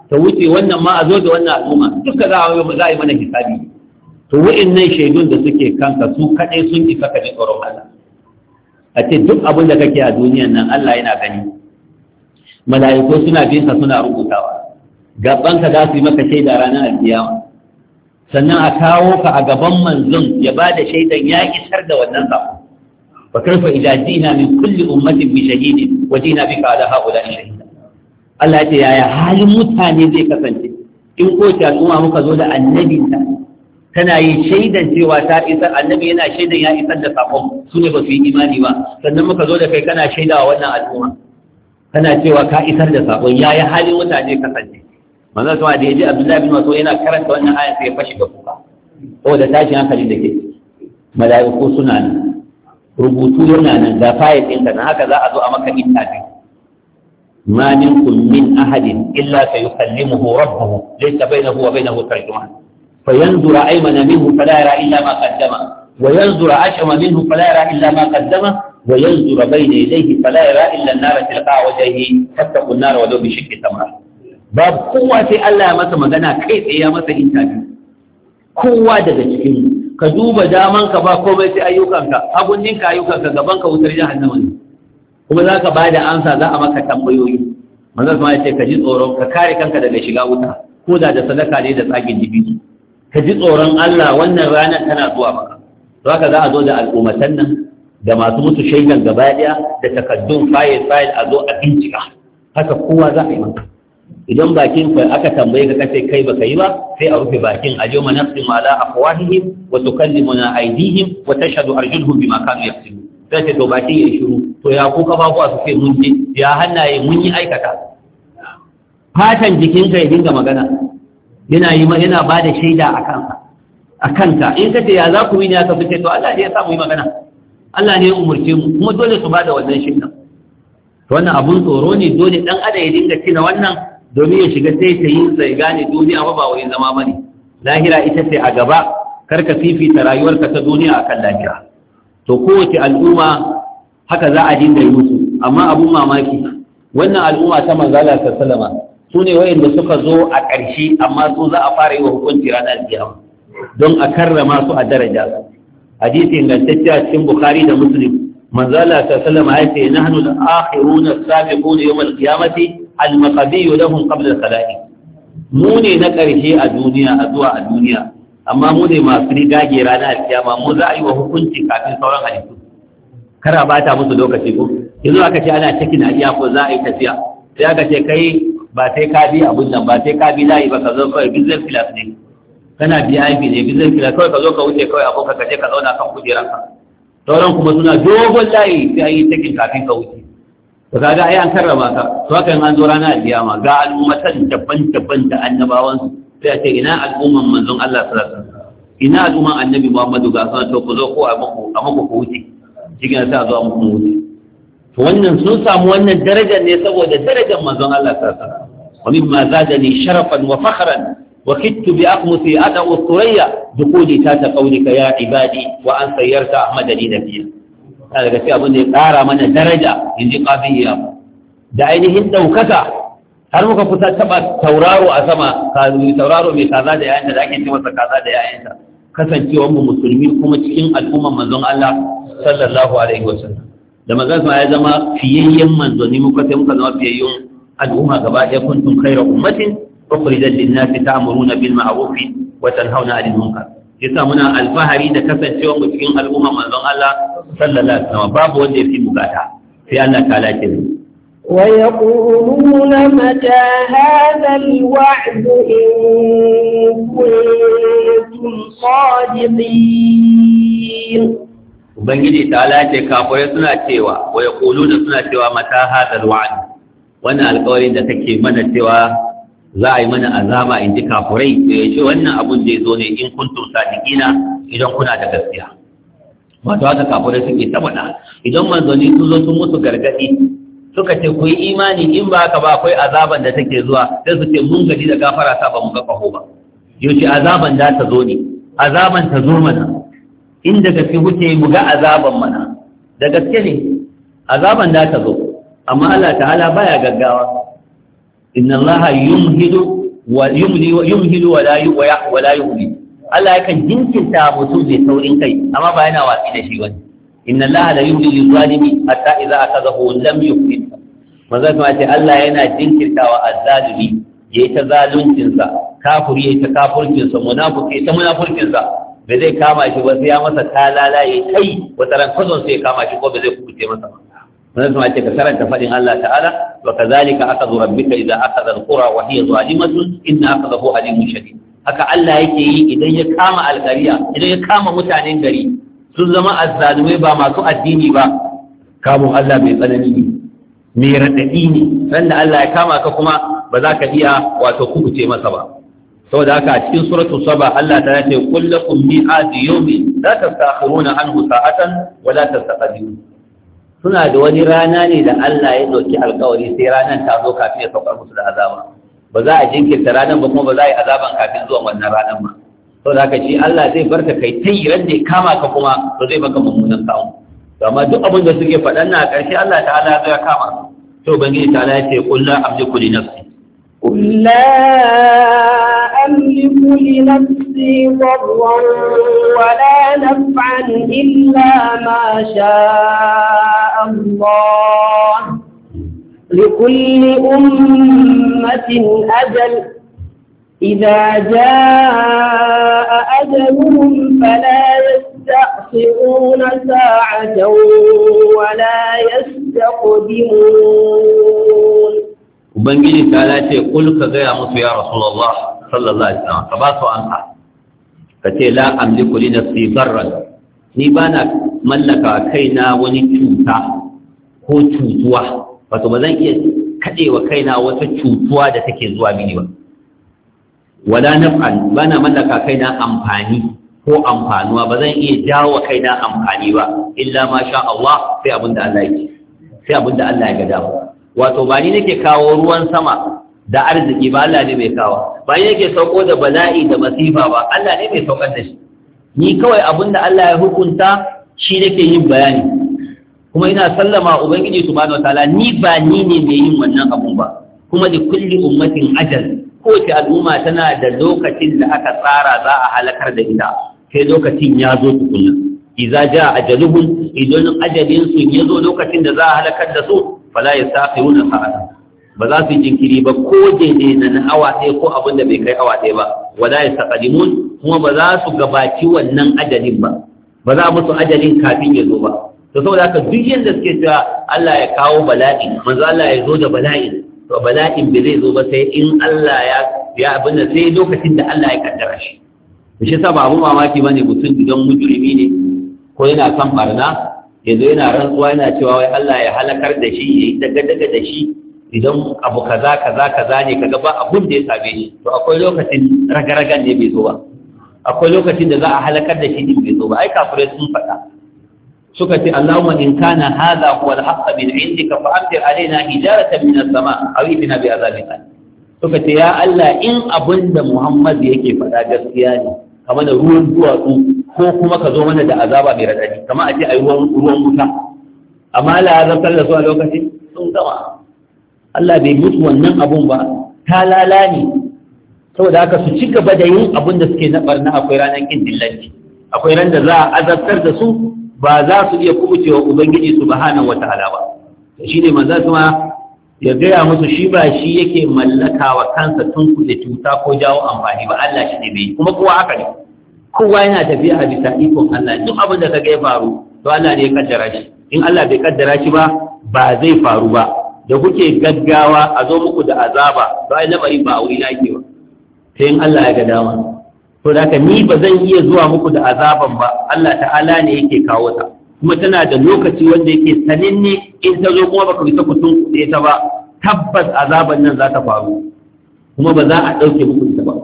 Speaker 1: ta wuce wannan ma a zo da wannan al'umma duka za a yi mana hisabi. To wa'annan shaidun da suke kanka su kaɗai sun isa ka ji tsoron Allah. A ce duk abin da kake a duniyan nan Allah yana gani, mala'iku suna bin ka suna rubutawa, gabanka za su yi maka shaida ranar alkiyama, sannan a kawo ka a gaban manzon ya ba da shaidan ya isar da wannan sako. Wa karfa idza jina min kulli ummatin bi shahidin wa jina bika ala haula shahida. Allah ya ce yaya halin mutane zai kasance in ko ta al'umma muka zo da annabinta tana yi shaidan cewa ta isar, annabi yana shaidan ya isar da sakon, su ne ba su yi imani ba, sannan muka zo da kai kana shaidawa wannan al'umma kana cewa ka isar da sakon, yaya halin mutane kasance. Manzo sama da yaji Abdullahi bin Mas'ud yana karanta wannan aya sai ya fashi da kuka saboda tashin hankali da ke. Mala'iku suna nan, rubutu yana nan, da fayil ɗinka na haka za a zo a maka interview. Ma minkum min ahadin illa sayukallimuhu rabbuhu laysa bainahu wa bainahu tarjuman فينظر أيمن منه فلا يرى إلا ما قدم وينظر أشأم منه فلا يرى إلا ما قدم وينظر بين يديه فلا يرى إلا النار تلقاء وجهه فاتقوا النار ولو بشق تمرة. باب قوة الله متى مغنى كيف يا متى إنتاج قوة daga cikin ka duba daman ka ba komai sai ayyukanka, abun ninka ayyukanka gaban ka wutar jahannama ne, kuma za ka bada amsa za a maka tambayoyi. Manzo ya ce ka ji tsoron ka kare kanka daga shiga wuta ko da sadaka ne da tsagin dibino. Ka ji tsoron Allah, wannan ranar tana zuwa maka. To haka za a zo da al'ummatan nan da masu musu shaidan gaba daya da takaddun fayil a zo a bincika. Haka kowa za a yi maka. Idan bakin ka aka tambaye ka kace kai baka yi ba, sai a rufe bakin a yawma nafsimu ala afwahihim wa tukallimuna aydihim wa tashhadu arjuluhum bima kanu yaksubun. Sai ce to bakin ya shiru, to ya kuka ba ku su ce mun ji, ya hannaye mun yi aikata. Fatan jikinka ya dinga magana. Yana ba da shaida a kanka in ka ce ya za ku yi ne aka fice to Allah ne ya samu yi magana, Allah ne ya umurce mu, kuma dole su ba da wannan shaida. To wannan abun tsoro ne, dole dan adam ya dinga tina wannan domin ya shiga sai ta yi sai gane duniya ba wai zama bane, lahira ita ce a gaba, kar ka fifita rayuwarka ta duniya akan lahira. To kowace al'umma haka za a dinga yi musu, amma abun mamaki wannan al'umma ta manzala sallallahu alaihi wasallam su ne wayanda suka zo a ƙarshe, amma su za a fara yi wa hukunci ranar kiyama don a karrama su a daraja su. Hadisi ingantacce a cikin Bukhari da Muslim, manzo Allah sallallahu alaihi wasallam ya ce nahnu al-akhiruna as-sabiquna yawm al-qiyamati al-maqdiyu lahum qabla al-khalaiq. Mu ne na ƙarshe a duniya, a zuwa a duniya, amma mu ne masu rigage ranar kiyama, mu za a yi wa hukunci kafin sauran halittu. Kara ba ta musu lokaci ko yanzu aka ce ana cikin iya ko za a yi tafiya, sai aka ce kai ba sai ka bi abun nan, ba sai ka bi layi ba, ka zo kawai business class ne, kana biya IP ne business class, kawai ka zo ka wuce kawai abokan ka je ka zauna kan kujeranka, sauran kuma suna dogon layi sai an yi takin kafin ka wuce. To kaga ai an karrama ka. To haka in an zo ranar alkiyama ga al'ummatan daban-daban da annabawan su, sai a ce ina al'umman manzon Allah sallallahu alaihi wasallam, ina al'umman annabi Muhammadu ga sanan, to ku zo ko a muku ku wuce, cikin sai a zo a muku wuce. To wannan sun samu wannan darajar ne saboda darajar manzon Allah sallallahu alaihi wasallam. ومما زادني شرفا وفخرا وكدت بأقمصي أدعو الثريا دخولي تات قولك يا عبادي وأن سيرت أحمد لي نبيا. هذا كثير أظن يقارى من درجة ينجي قابية دعينهن دوكتا هل ممكن فتتبع تورارو أسما قالوا تورارو من كذا دي آيانتا لكن تمسا كذا دي آيانتا كسن تيوم مسلمين كما تكين الأمم منذ الله صلى الله عليه وسلم. لما قلت ما يزما في يوم منذ نمكتهم كذا في يوم الأمة قبائل كنتم خير أمة أخرجت للناس تأمرون بالمعروف وتنهون عن المنكر. يسمونا الفهري ده كسن شيء مسكين الأمة من الله صلى الله عليه وسلم باب وجه في مقاطعة في أن تعالى كذب.
Speaker 2: ويقولون متى هذا الوعد إن كنتم صادقين.
Speaker 1: وبنجي تعالى كافر سنة تيوا ويقولون سنة تيوا متى هذا الوعد. wannan alƙawarin da take mana cewa za a yi mana azaba in ji kafurai, da ya ce wannan abun da ya zo ne in kuntum sadiqina, idan kuna da gaskiya. Wato haka kafurai suke tabbata idan manzanni sun zo sun musu gargadi suka ce ku yi imani, in ba haka ba akwai azaban da take zuwa, sai su ce mun gaji da gafara ta ba mu ga kaho ba. Yaushe azaban da ta zo ne, azaban ta zo mana, in da gaske kuke mu ga azaban mana, da gaske ne azaban da ta zo. Amma Allah ta'ala baya gaggawa, inna Allah yumhidu wa yumhilu wa la yuhli Allah yakan jinkirta mutum mai saurin kai amma ba yana watsi da shi wani inna Allah la yumli lizalimi hatta idza akazahu lam yuflih manzo kuma ce Allah yana jinkirtawa azzalimi yayi ta zaluncin sa kafiri yayi ta kafircin sa munafiki ta munafircin sa ba zai kama shi ba sai ya masa talala yayi kai wata ran kazon sai ya kama shi ko ba zai kubuce masa ba manzo kuma ce ka karanta fadin Allah ta'ala wa kadhalika akhadhu rabbika idza akhadha alqura wa hiya zalimatun inna akhadahu alimun shadid haka Allah yake yi idan ya kama alƙariya idan ya kama mutanen gari sun zama azzalumai ba masu addini ba kamun Allah mai tsanani ne mai raɗaɗi ne ran da Allah ya kama ka kuma ba za ka iya wato kubuce masa ba saboda haka a cikin suratul saba Allah ta ce qul lakum mi'atu yawmin la tastakhiruna anhu sa'atan wa la tastaqdimun suna da wani rana ne da Allah ya dauki alƙawari sai ranar ta zo kafin ya saukar musu da azaba ba za a jinkirta ranar ba kuma ba za a yi azaban kafin zuwan wannan ranar ba to da haka shi Allah zai barka kai ta yi ran da ya kama ka kuma to zai baka mummunan kawo amma duk abin da suke faɗan na ƙarshe Allah ta'ala ya kama to ubangiji ta'ala ya ce qul la amliku li nafsi
Speaker 2: qul la amliku li nafsi darran wa la naf'an illa ma sha'a Allah لكل أمة أجل إذا جاء أجلهم فلا يستأخرون ساعة ولا يستقدمون
Speaker 1: وبنجي تعالى قل كذا يا رسول الله صلى الله عليه وسلم فباسوا عنها كتي لا أملك لنفسي ضرا نبانا ملكا كينا ونكوتا ko cutuwa wato ba zan iya kadewa kaina wata cutuwa da take zuwa mini ba wala naf'an bana mallaka kaina amfani ko amfanuwa ba zan iya jawo kaina amfani ba illa ma sha Allah sai abinda Allah yake sai abinda Allah ya ga dama wato ba ni nake kawo ruwan sama da arziki ba Allah ne mai kawo ba ni nake sauko da bala'i da masifa ba Allah ne mai saukar da shi ni kawai abinda Allah ya hukunta shi nake yin bayani kuma ina sallama ubangiji subhanahu wataala ni ba ni ne mai yin wannan abun ba kuma da kulli ummatin ajal kowace al'umma tana da lokacin da aka tsara za a halakar da ita sai lokacin ya zo tukunna idza jaa ajaluhum idan ajalin su ya zo lokacin da za a halakar da su fala yastakhiruna sa'atan ba za su jinkiri ba ko daidai na awa ɗaya ko abin da bai kai awa ɗaya ba wala yastaqdimun kuma ba za su gabaci wannan ajalin ba za musu ajalin kafin ya zo ba to saboda haka duk yanda suke cewa Allah ya kawo bala'i manzo Allah ya zo da bala'in to bala'in bai zai zo ba sai in Allah ya abinda sai lokacin da Allah ya kaddara shi shi yasa ba abu mamaki bane mutum idan mujrimi ne ko yana kan barna yanzu yana rantsuwa yana cewa wai Allah ya halakar da shi yayi daga da shi idan abu kaza ne kaga ba abun da ya same shi to akwai lokacin ragaragan ne bai zo ba akwai lokacin da za a halakar da shi din bai zo ba ai kafirai sun faɗa suka ce Allahumma in kana hadha huwa al-haqq min indika fa amtir alaina hijaratan min as-sama' aw itina bi azabin alim suka ce ya Allah in abinda Muhammad yake faɗa gaskiya ne kamar da ruwan duwatsu ko kuma ka zo mana da azaba mai radadi kamar a ce ai ruwan wuta amma la azabtar da su a lokacin sun gama Allah bai mutu wannan abun ba ta lalani saboda haka su ci gaba da yin abin da suke na barna akwai ranar kin dillanci akwai ran da za a azabtar da su ba za su iya kubucewa ubangiji subhanahu wataala ba shi ne manzo kuma ya gaya musu shi ba shi yake mallakawa kansa tun kuɗe cuta ko jawo amfani ba Allah shi ne bai kuma kowa haka ne kowa yana tafiya a bisa ikon Allah duk abin da kaga ya faru to Allah ne ya kaddara shi in Allah bai kaddara shi ba ba zai faru ba da kuke gaggawa a zo muku da azaba to ai lamarin ba a wuri na ke ba sai in Allah ya ga dama to da haka ni ba zan iya zuwa muku da azaban ba Allah ta'ala ne yake kawo ta kuma tana da lokaci wanda yake sananne in ta zo kuma baka bisa kutun kuɗe ta ba tabbas azaban nan za ta faru kuma ba za a ɗauke muku ita ba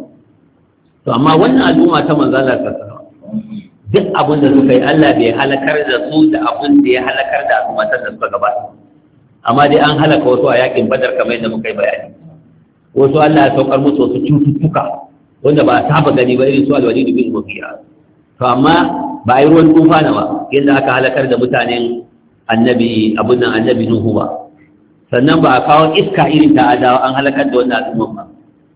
Speaker 1: to amma wannan al'umma ta manzo Allah sallallahu duk abin da suka yi Allah bai halakar da su da abin da ya halakar da al'ummatan da suka gabata amma dai an halaka wasu a yakin Badar kamar yadda muka yi bayani wasu Allah ya saukar musu wasu cututtuka wanda ba a saba gani ba irin su alwalid bin Mughira to amma ba a yi ruwan tufana ba yadda aka halakar da mutanen annabi Nuhu ba sannan ba a kawo iska irin ta adawa an halakar da wannan al'umma ba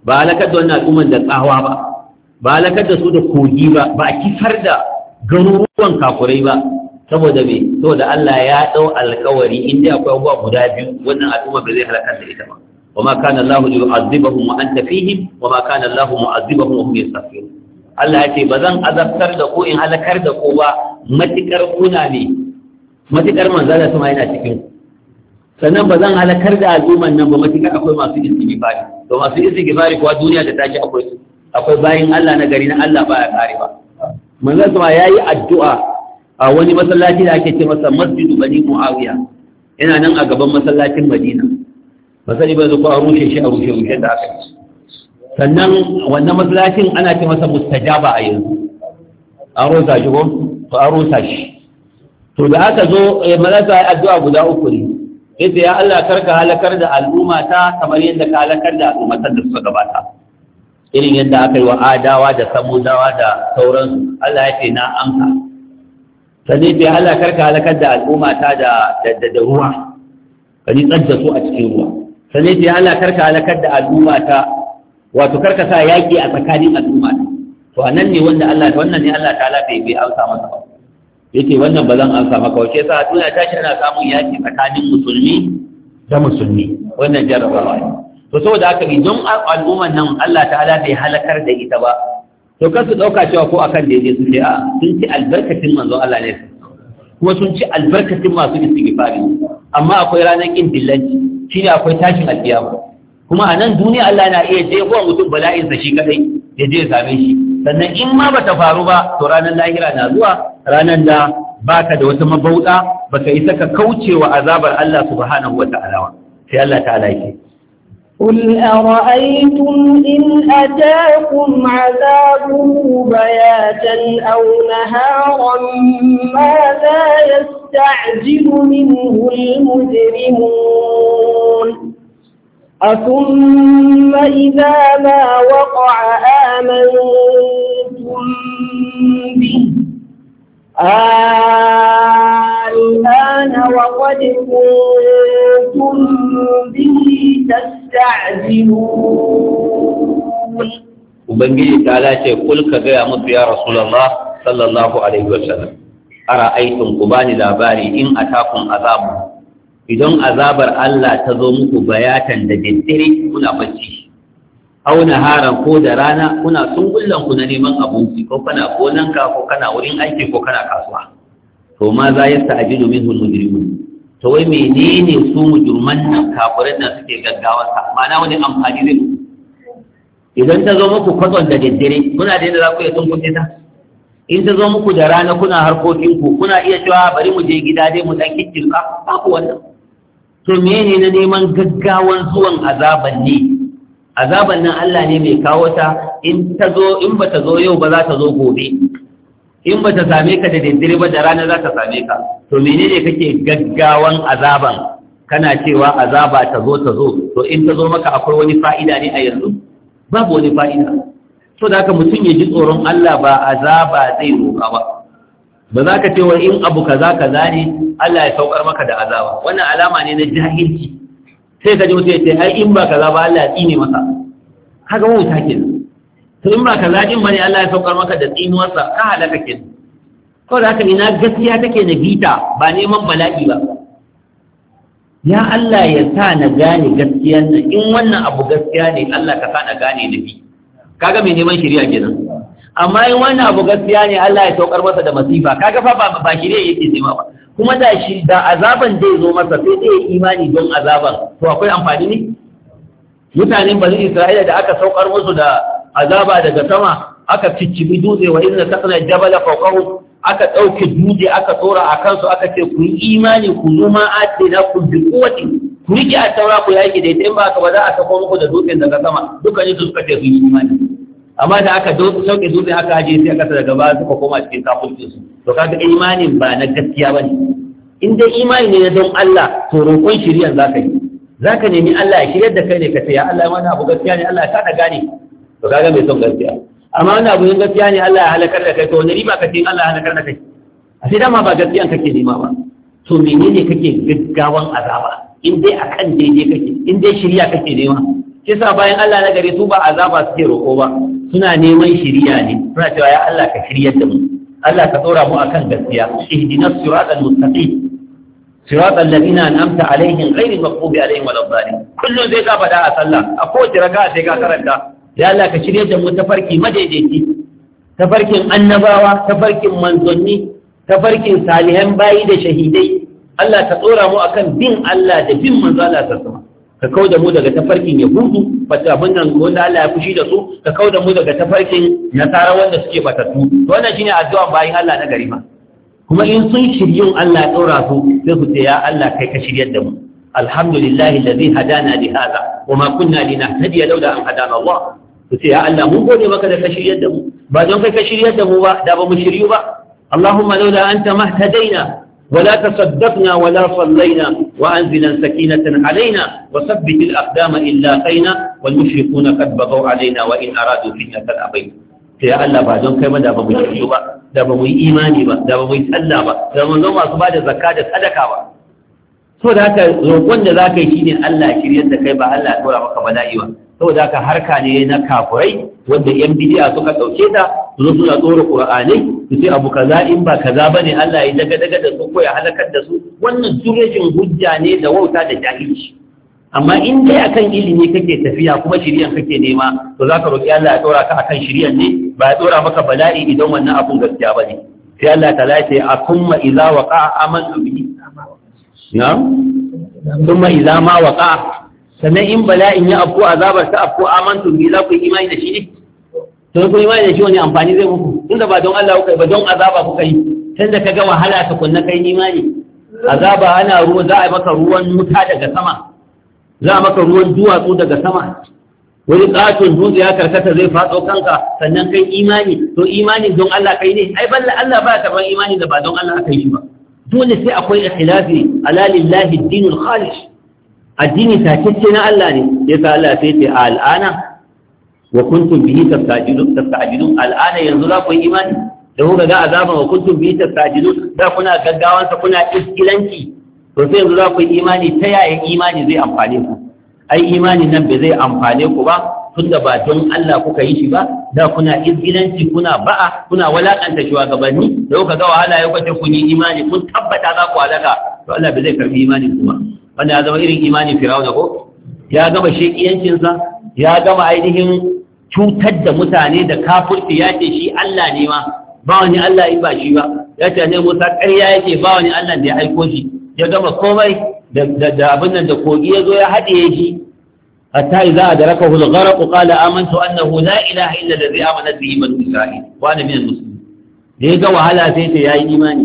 Speaker 1: ba halakar da wannan al'umman da tsawa ba halakar da su da kogi ba a kifar da garuruwan kafurai ba saboda Allah ya dau alƙawari inda akwai abubuwa guda biyu wannan al'umma ba zai halakar da ita ba وما كان الله ليعذبهم وانت فيهم وما كان الله معذبهم وهم يستغفرون Allah ya ce ba zan azabtar da ko in halakar da ko ba matikar kuna ne matikar manzala sama yana cikin sannan ba zan halakar da al'umman nan ba matikar akwai masu istighfari to masu istighfari kuwa duniya da tashi akwai bayin Allah na gari na Allah ba ya kare ba manzala sama yayi addu'a a wani masallaci da ake ce masa Masjidu Bani Muawiya yana nan a gaban masallacin Madina masani ba zuwa a rushe da aka yi sannan wannan masallacin ana ce masa mustajaba a yanzu an rosa shi ko to an rosa shi to da aka zo malaka ya addu'a guda uku ne yace ya Allah karka halakar da al'umma ta kamar yadda ka halakar da al'ummatan da suka gabata irin yadda aka yi wa adawa da samudawa da sauransu Allah ya ce na amsa sannan ya Allah karka halakar da al'umma ta da ruwa ka nitsar da su a cikin ruwa sannan ya Allah karka halakar da al'umma ta wato karka sa yaƙi a tsakanin al'umma to anan ne wannan ne Allah ta'ala bai amsa masa ba yace wannan ba zan amsa maka wace sa duniya tashi ana samun yaƙi tsakanin musulmi da musulmi wannan jarabawa ne to saboda haka idan al'umman nan Allah ta'ala bai halakar da ita ba to kar su dauka cewa ko akan daidai su ce a sun ci albarkacin manzon Allah ne kuma sun ci albarkacin masu istighfari amma akwai ranar kin dillanci shine akwai tashin alkiyama kuma a nan duniya Allah na iya jefa mutum bala'insa shi kadai ya je same shi sannan in ma bata faru ba to ranar lahira na zuwa ranar da baka da wata mabauda baka isa ka kaucewa azabar Allah subhanahu wata'ala sai Allah ta'ala yake
Speaker 2: قل أرأيتم إن أتاكم عذابه بياتا أو نهارا ماذا يستعجل منه المجرمون أثم إذا ما وقع آمنتم به الآن وقد كنتم به تستعجلون
Speaker 1: Ubangiji ta lace kulka gaya musu ya Rasulallah sallallahu Alaihi wasallam, ara aikin ku bani labari in atakun azabu, idan azabar Allah ta zo muku bayatan da daddare kuna bacci, au naharan ko da rana kuna sungullan ku na neman abinci ko kana gonanka ko kana wurin aiki ko kana kasuwa. To ma za ya sta'jilu minhu al-mujrimun. To wai menene su mujriman nan kafirin nan suke gaggawa sa? Ma'ana wani amfani zai idan ta zo muku kwatson da daddare kuna da yadda za ku iya tunkuɗe ta? In ta zo muku da rana kuna harkokinku kuna iya cewa bari mu je gida dai mu dan kikkirka ba ku wannan. To mene na neman gaggawan zuwan azaban ne? Azaban nan Allah ne mai kawo ta in ta zo in ba ta zo yau ba za ta zo gobe. In ba ta same ka da daddare ba da rana za ta same ka. To menene kake gaggawan azaban? Kana cewa azaba ta zo to in ta zo maka akwai wani fa'ida ne a yanzu? Babu wani fa'ida. So da haka mutum ya ji tsoron Allah ba azaba zai roƙa ba. Ba za ka ce wa in abu kaza ne Allah ya saukar maka da azaba. Wannan alama ne na jahilci. Sai ka ji mutum ya ce ai in ba kaza ba Allah ya tsine masa. Haka wauta kenan. To in ba kaza din bane Allah ya saukar maka da tsinuwarsa ka halaka kenan. Ko da haka ina gaskiya take na bita ba neman bala'i ba. Ya Allah ya sa na gane gaskiyan nan in wannan abu gaskiya ne Allah ka sa na gane da bi kaga mai neman shari'a kenan amma in wannan abu gaskiya ne Allah ya saukar masa da masifa kaga fa ba shari'a yake nema ba kuma da azaban zai zo masa sai dai imani don azaban to akwai amfani ne mutanen bani Isra'ila da aka saukar musu da azaba daga sama aka ciccibi dutse wa inna taqna jabala fawqahum aka ɗauke duje aka tsora a kansu aka ce ku yi imani ku zuma ake na ku bi kowace ku riƙe a taura ku yaki da ita in ba ka ba za a sako muku da dutsen daga sama dukkanin su suka ce su yi imani amma da aka sauke dutsen aka aje sai aka daga baya suka koma cikin kafurcin su to kaga imanin ba na gaskiya bane in dai imani ne na don Allah to roƙon shiriyan zaka yi zaka nemi Allah ya shiryar da kai ne ka ce ya Allah wannan abu gaskiya ne Allah ya sa gane to kaga mai son gaskiya amma wani abu yin gaskiya ne Allah ya halakar da kai to wani riba kace Allah ya halakar da kai a sai dama ba gaskiyan kake nema ba to menene kake gaggawan azaba in dai akan daidai kake in dai shirya kake nema kisa bayan Allah na gari su ba azaba suke roƙo ba, suna neman shiriya ne, suna cewa ya Allah ka shiryar da mu, Allah ka tsora mu akan gaskiya, ihdinas siratal mustaqim siratal ladina an'amta alaihim ghayril maghdubi alaihim waladdallin. Kullum zai ka faɗa a sallah, a kowace raka'a sai ka karanta ya Allah ka shiryar da mu tafarki madaidaici, tafarkin annabawa, tafarkin manzanni, tafarkin salihan bayi da shahidai. Allah ka tsora mu akan bin Allah da bin manzo Allah sallallahu ka kauda mu daga tafarkin yahudu fata abin nan wanda Allah ya fushi da su, ka kauda mu daga tafarkin nasara wanda suke batattu. Wannan shine addu'a bayin Allah na gari ma. Kuma in sun shiryun Allah ya tsora su sai su ce ya Allah kai ka shiryar da mu. Alhamdulillahi alladhi hadana li hadha wa ma kunna linahtadiya lawla an hadana Allah. Su ce ya Allah mun gode maka da ka shiryar da mu. Ba don kai ka shiryar da mu ba da ba mu shiryu ba. Allahumma lawla anta mahtadaina ولا تصدقنا ولا صلينا وأنزلا سكينة علينا وثبت الأقدام إلا قينا والمشركون قد بغوا علينا وإن أرادوا فتنة أبينا. يا الله بعدون كما دابا مشركوا با دابا مي إيماني با دابا مي صلى با دابا من ما سبا da zakka da sadaka ba. So da haka roƙon da zaka yi shine Allah ya shiryar da kai ba Allah ya tura maka bala'i ba. Saboda haka harka ne na kafurai wanda yan bidiya suka dauke ta su zo suna tsoro Qur'ani su ce abu kaza in ba kaza bane Allah ya daga da su ko ya halakar da su. Wannan surejin hujja ne da wauta da jahilci. Amma in dai akan ilimi kake tafiya kuma shiriyan kake nema to zaka roki Allah ya tsora ka akan shiriyan ne ba ya tsora maka bala'i idan wannan abun gaskiya bane. Sai Allah ta lace akumma idza waqa'a amantu bihi. Na'am. Thumma idza ma waqa'a sannan in bala'in ya afko azabar ta afko amantu bi za ku yi imani da shi ne to ku imani da shi wani amfani zai muku tunda ba don Allah kuka yi ba don azaba kuka yi tunda ka ga wahala ta kunna kai imani azaba ana ruwa za a yi maka ruwan wuta daga sama za a maka ruwan duwatsu daga sama wani katon dutse ya karkata zai faɗo kanka sannan kai imani to imanin don Allah kai ne ai balla Allah ba ka ban imani da ba don Allah aka yi shi ba dole sai akwai ikhlasi ala lillahi ad-dinul khalis addini takecce na Allah ne yasa Allah sai ce al'ana wa kuntum bihi tastajilun al'ana yanzu za ku yi imani da kuka ga azaba wa kuntum bihi tastajilun da kuna gaggawan sa kuna iskilanci to sai yanzu za ku yi imani ta yaya imani zai amfane ku ai imani nan bai zai amfane ku ba tunda ba don Allah kuka yi shi ba da kuna iskilanci kuna ba'a kuna walakanta shugabanni da kuka ga wahala ya kwace kun yi imani kun tabbata za ku halaka to Allah bai zai karbi imanin ku ba wanda ya zama irin imanin Fir'auna ko ya gama shekiyancinsa ya gama ainihin cutar da mutane da kafirci ya ce shi Allah ne ma ba wani Allah in ba shi ba ya ce ne Musa ƙarya yake ba wani Allah da ya aiko shi ya gama komai da abin nan da kogi ya zo ya haɗiye shi hatta idza adrakahu al-gharq qala amantu annahu la ilaha illa alladhi amanat bihi banu isra'il wa ana min al-muslimin da ya ga wahala sai ta yayi imani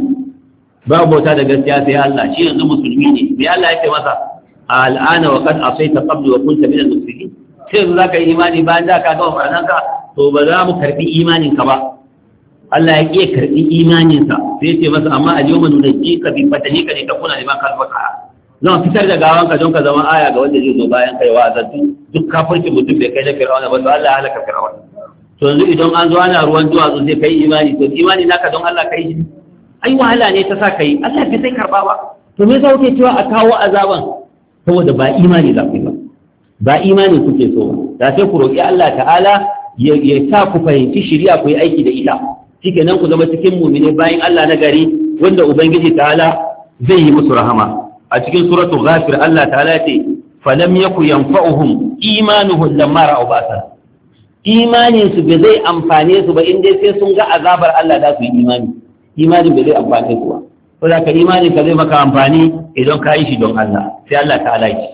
Speaker 1: ba bauta da gaskiya sai Allah shi yanzu musulmi ne sai Allah ya ce masa al'ana wa qad asayta qablu wa kunta min al-mufsidin sai yanzu zaka yi imani bayan da ka ga farnanka to ba za mu karbi imanin ka ba Allah ya iya karbi imanin sa sai ya ce masa amma al-yawma nunajjika bi badanika li takuna liman khalfaka zan fitar da gawanka don ka zama aya ga wanda zai zo bayan kai wa azatu duk kafirci mutum bai kai da Fir'auna ba to Allah ya halaka Fir'auna to yanzu idan an zo ana ruwan duwatsu sai kai imani to imani naka don Allah kai shi ai wahala ne ta sa ka yi Allah bai sai karba ba to me za ku cewa a kawo azaban saboda ba imani za ku yi ba imani kuke so da sai ku roƙi Allah ta'ala ya sa ku fahimci shari'a ku yi aiki da ita shikenan ku zama cikin mu'mini bayan Allah na gari wanda ubangiji ta'ala zai yi musu rahama a cikin suratul ghafir Allah ta'ala ce falam yaku yanfa'uhum imanuhum lamma ra'u ba'sa imanin su bai zai amfane su ba inda sai sun ga azabar Allah da su yi imani bai zai amfane su ba ko da ka imani ka zai maka amfani idan ka yi shi don Allah sai Allah ta'ala yi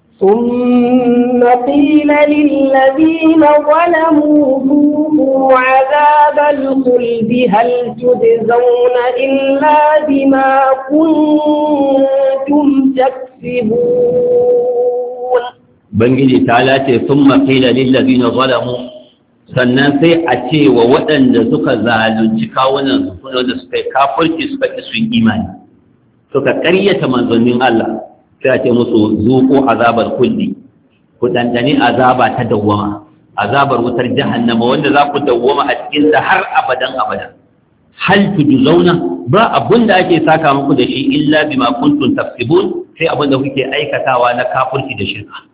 Speaker 2: ثم قيل للذين ظلموا ذوقوا عذاب الخلد هل تجزون إلا بما كنتم تكسبون
Speaker 1: بنجي تعالى ثم قيل للذين ظلموا sannan sai a ce wa waɗanda suka zalunci kawunan su da suka yi kafirci suka ƙi su imani suka ƙaryata manzannin Allah sai a ce musu zuƙo azabar kulli ku dandane azaba ta dawwama azabar wutar jahannama wanda za ku dawwama a cikin ta har abadan abada hal tujzauna ba abun da ake saka muku da shi illa bima kuntum taksibun sai abin da kuke aikatawa na kafirci da shirka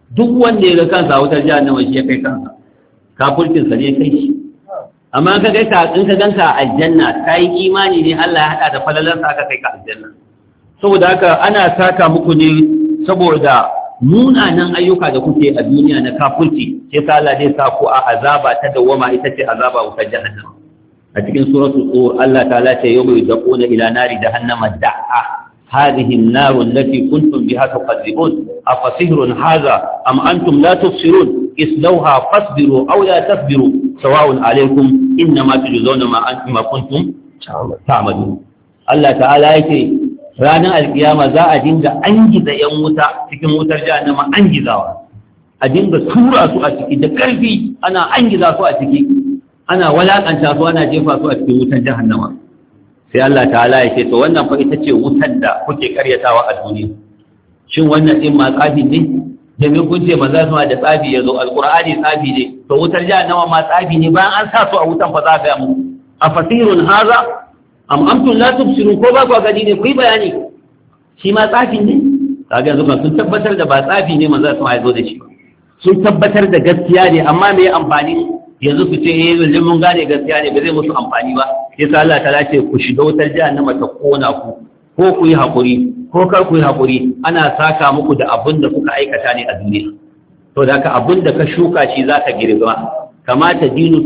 Speaker 1: duk wanda ya ga kansa a wutar jahannama shi ya kai kansa kafircin sa ne kai shi amma in ka ganka a aljanna kai imani ne Allah ya hada da falalansa aka kai ka aljanna saboda haka ana saka muku ne saboda munanan ayyuka da kuke a duniya na kafirci sai sa Allah zai sa ku a azaba ta dawama ita ce azaba wutar jahannama a cikin suratul tur Allah ta'ala ce yawma yudquna ila nari jahannama da'a هذه النار التي كنتم بها تكذبون أفسحر هذا أم أنتم لا تبصرون اصلوها فاصبروا أو لا تصبروا سواء عليكم إنما تجزون ما كنتم تعملون الله تعالى يقول ranar alkiyama za a dinga angiza yan wuta cikin wutar jahannama angizawa a dinga tura su a ciki da karfi ana angiza su a ciki ana walakanta su ana jefa su a cikin wutar jahannama sai Allah ta'ala ya ce to wannan fa ita ce wutar da kuke karyatawa a duniya shin wannan din ma tsafi ne domin kun ce manzo sama da tsafi yazo alqur'ani tsafi ne to wutar jahannama ma tsafi ne bayan an sa su a wutan fa za ga mu afasirun haza am antum la tubsirun ko ba ku gani ne ku yi bayani shi ma tsafi ne kaga yanzu sun tabbatar da ba tsafi ne manzo sama ya zo da shi sun tabbatar da gaskiya ne amma me amfani yanzu su ce yanzu mun gane gaskiya ne ba zai musu amfani ba yasa Allah ta ce ku shiga wutar jahannama ta kona ku ko ku yi hakuri ko kar ku yi hakuri ana saka muku da abin da kuka aikata ne a duniya to da haka abin da ka shuka shi zaka girba kamata dinu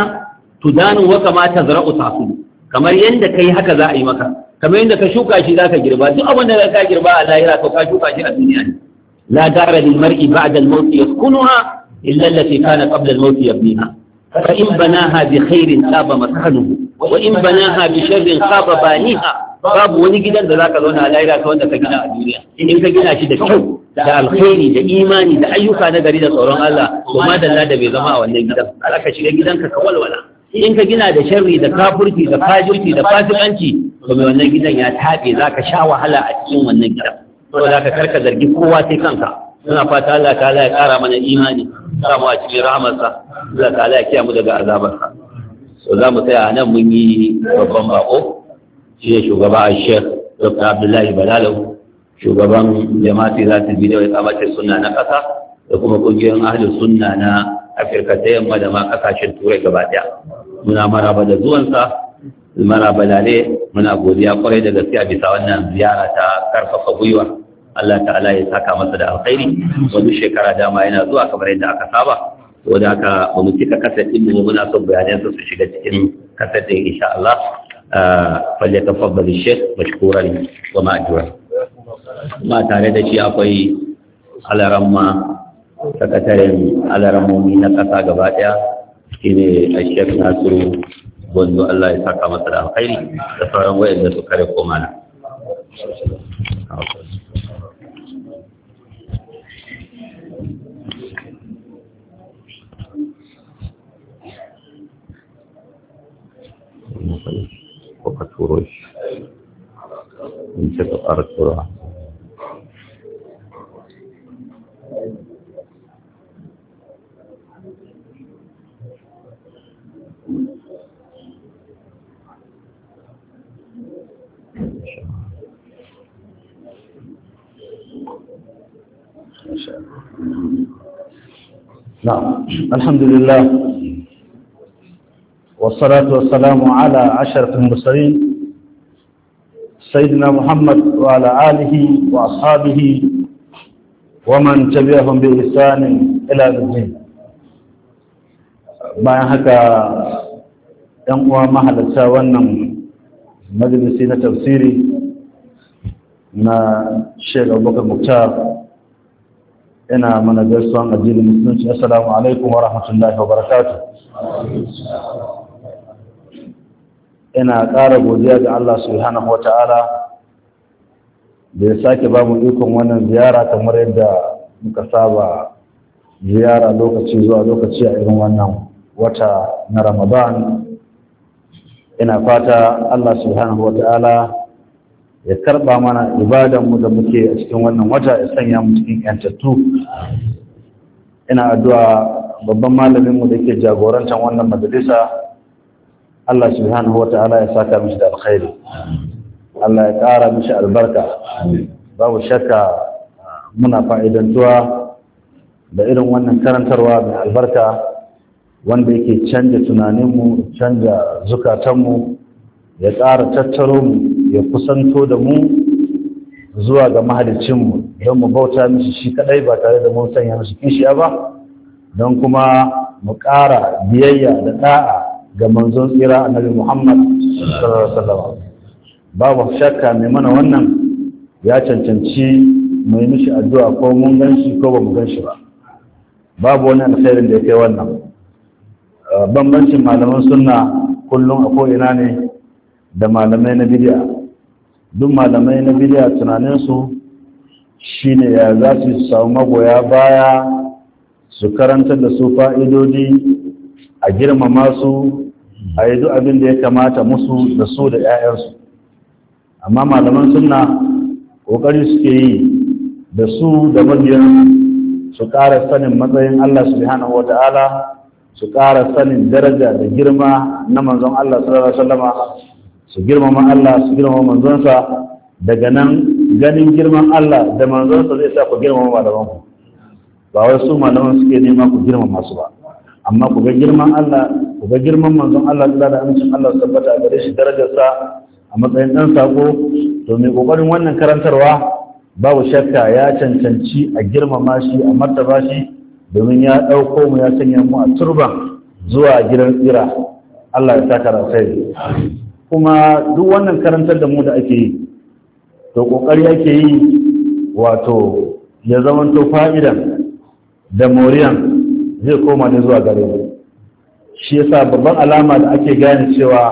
Speaker 1: tudanu wa kamata zara'u tahsudu kamar yanda kai haka za a yi maka kamar yanda ka shuka shi zaka girba duk abin da ka girba a lahira to ka shuka shi a duniya ne la dara lil mar'i ba'da al-maut yaskunuha illa allati kana qabla al-maut yabniha فإن بناها بخير خاب مسكنه وإن بناها بشر خاب بانيها babu wani gidan da zaka zauna a lahira ka wanda ka gina a duniya in ka gina shi da kyau da alkhairi da imani da ayyuka na gari da tsoron Allah to madalla da bai zama a wannan gidan Allah ka shiga gidanka ka walwala in ka gina da sharri da kafirci da fajirci da fasikanci to mai wannan gidan ya tabe zaka sha wahala a cikin wannan gidan to zaka karka zargi kowa sai kanka suna fata Allah ta'ala ya kara mana imani samu a cikin rahamarsa Allah ta'ala ya kiyamu daga azabarsa so za mu tsaya nan mun yi babban bako shi ne shugaba Sheikh Dr. Abdullahi Balalau shugaban jama'ati za ta bidiyo ya kamata sunna na ƙasa da kuma ƙungiyoyin ahlus sunna na Afirka ta yamma da ma ƙasashen Turai gaba ɗaya muna maraba da zuwansa maraba lale muna godiya kwarai da gaskiya bisa wannan ziyara ta karfafa gwiwa Allah ta'ala ya saka masa da alkhairi wani shekara dama yana zuwa kamar yadda aka saba wanda aka ba mu cika kasar din mu muna son bayanan su shiga cikin kasar din insha Allah falyatafaddal ash-shaykh mashkuran wa ma'jura ma tare da shi akwai alaramma sakataren alarammomi na kasa gaba daya shine Sheikh Nasiru wanda Allah ya saka masa da alkhairi da sauran wayanda suka rako mana وكتوروش من شكل أرض ترى
Speaker 3: نعم الحمد لله والصلاة والسلام على أشرف المرسلين سيدنا محمد وعلى آله وأصحابه ومن تبعهم بإحسان إلى الدين bayan haka ɗan uwa mahalarta wannan majalisi na tafsiri na Sheikh Abubakar Muktar ina mana gaisuwan addinin musulunci assalamu alaikum wa rahmatullahi wa barakatuh ina ƙara godiya ga Allah subhanahu wata'ala da ya sake ba mu ikon wannan ziyara kamar yadda muka saba ziyara lokaci zuwa lokaci a irin wannan wata na Ramadan ina fata Allah subhanahu wata'ala ya karba mana ibadanmu da muke a cikin wannan wata ya sanya mu cikin yantattu ina addu'a babban malaminmu da yake jagorantar wannan majalisa Allah subhanahu wata'ala ya saka mishi da alkhairi Allah ya ƙara mishi albarka babu shakka muna fa'idantuwa da irin wannan karantarwa mai albarka wanda yake canja tunaninmu, canja zukatanmu, ya ƙara tattaro mu, ya kusanto da mu zuwa ga mahalicinmu don mu bauta mishi shi kadai ba tare da mun sanya mishi kishiya ba, don kuma mu ƙara biyayya da ɗa'a ga manzon tsira annabi Muhammad sallallahu alaihi wasallam. Babu shakka mai mana wannan ya cancanci mu yi mishi addu'a ko mun ganshi ko ba mu ganshi ba. Babu wani alkhairin da ya kai wannan. Bambancin malaman sunna kullum a ko'ina ne da malamai na bid'a. Duk malamai na bid'a tunaninsu shine ya za su samu magoya baya su karanta da su fa'idodi, a girmama su, a yi duk abin da ya kamata musu da su da 'ya'yansu. Amma malaman sunna ƙoƙari suke yi da su da mabiyan su ƙara sanin matsayin Allah subhanahu wa ta'ala, su ƙara sanin daraja da girma na manzon Allah sallallahu alaihi wasallama, su girmama Allah, su girmama manzonsa. Daga nan ganin girman Allah da manzonsa zai sa ku girmama malamanku. Ba wai su malaman suke nema ku girmama su ba, amma ku ga girman Allah, ku ga girman manzon Allah da amincin Allah su tabbata a gare shi, darajarsa a matsayin ɗan sako. To mai ƙoƙarin wannan karantarwa babu shakka ya cancanci a girmama shi, a martaba shi, domin ya ɗauko mu ya sanya mu a turban zuwa gidan tsira. Allah ya saka rasai. Kuma duk wannan karantar da mu da ake yi, to ƙoƙari ake yi wato ya zamanto fa'idan da moriyan zai koma ne zuwa gare mu. Shi yasa babban alama da ake gane cewa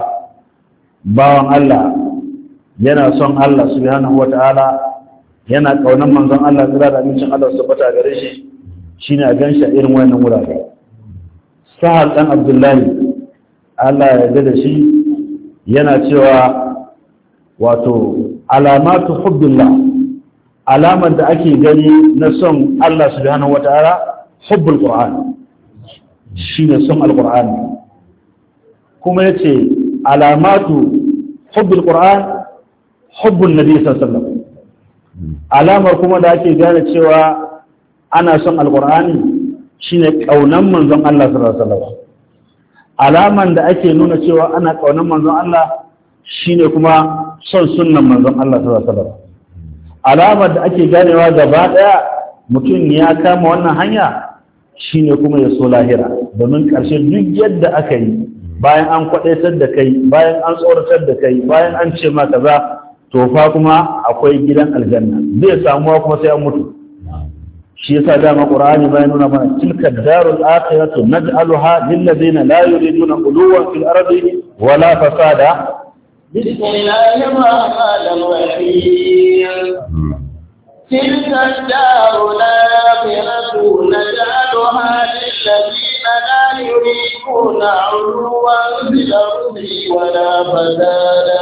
Speaker 3: bawan Allah yana son Allah subhanahu wata'ala, yana kaunan manzon Allah tsira da amincin Allah su bata gare shi, shine a ganshi a irin wannan wurare. Sahal dan Abdullahi Allah ya yarda da shi yana cewa wato alamatu hubbillah, alamar da ake gani na son Allah subhanahu wata'ala hubbul Qur'an, shine son al-Qur'ani. Kuma yace alamatu hubbul Qur'an hubbun nabi sallallahu alaihi wasallam. Alamar kuma da ake gane cewa ana son al-Qur'ani shine kaunan manzon Allah sallallahu alaihi wasallam. Alaman da ake nuna cewa ana kaunan manzon Allah shine kuma son sunnan manzon Allah sallallahu alaihi wasallam. Alamar da ake ganewa gaba daya mutum ya kama wannan hanya shine kuma ya so lahira, domin karshe duk yadda aka yi bayan an kwadaitar da kai, bayan an tsoratar da kai, bayan an ce ma kaza, to fa kuma akwai gidan aljanna zai samuwa kuma sai an mutu. Shi yasa dama Qur'ani bayan nuna mana tilka darul akhiratu naj'aluha lil ladina la yuriduna uluwan fil ardi wala fasada.
Speaker 2: Bismillahir rahmanir rahim. Tilka darul akhiratu naj'aluha lil ladina la yuriduna uluwan fil ardi wala fasada.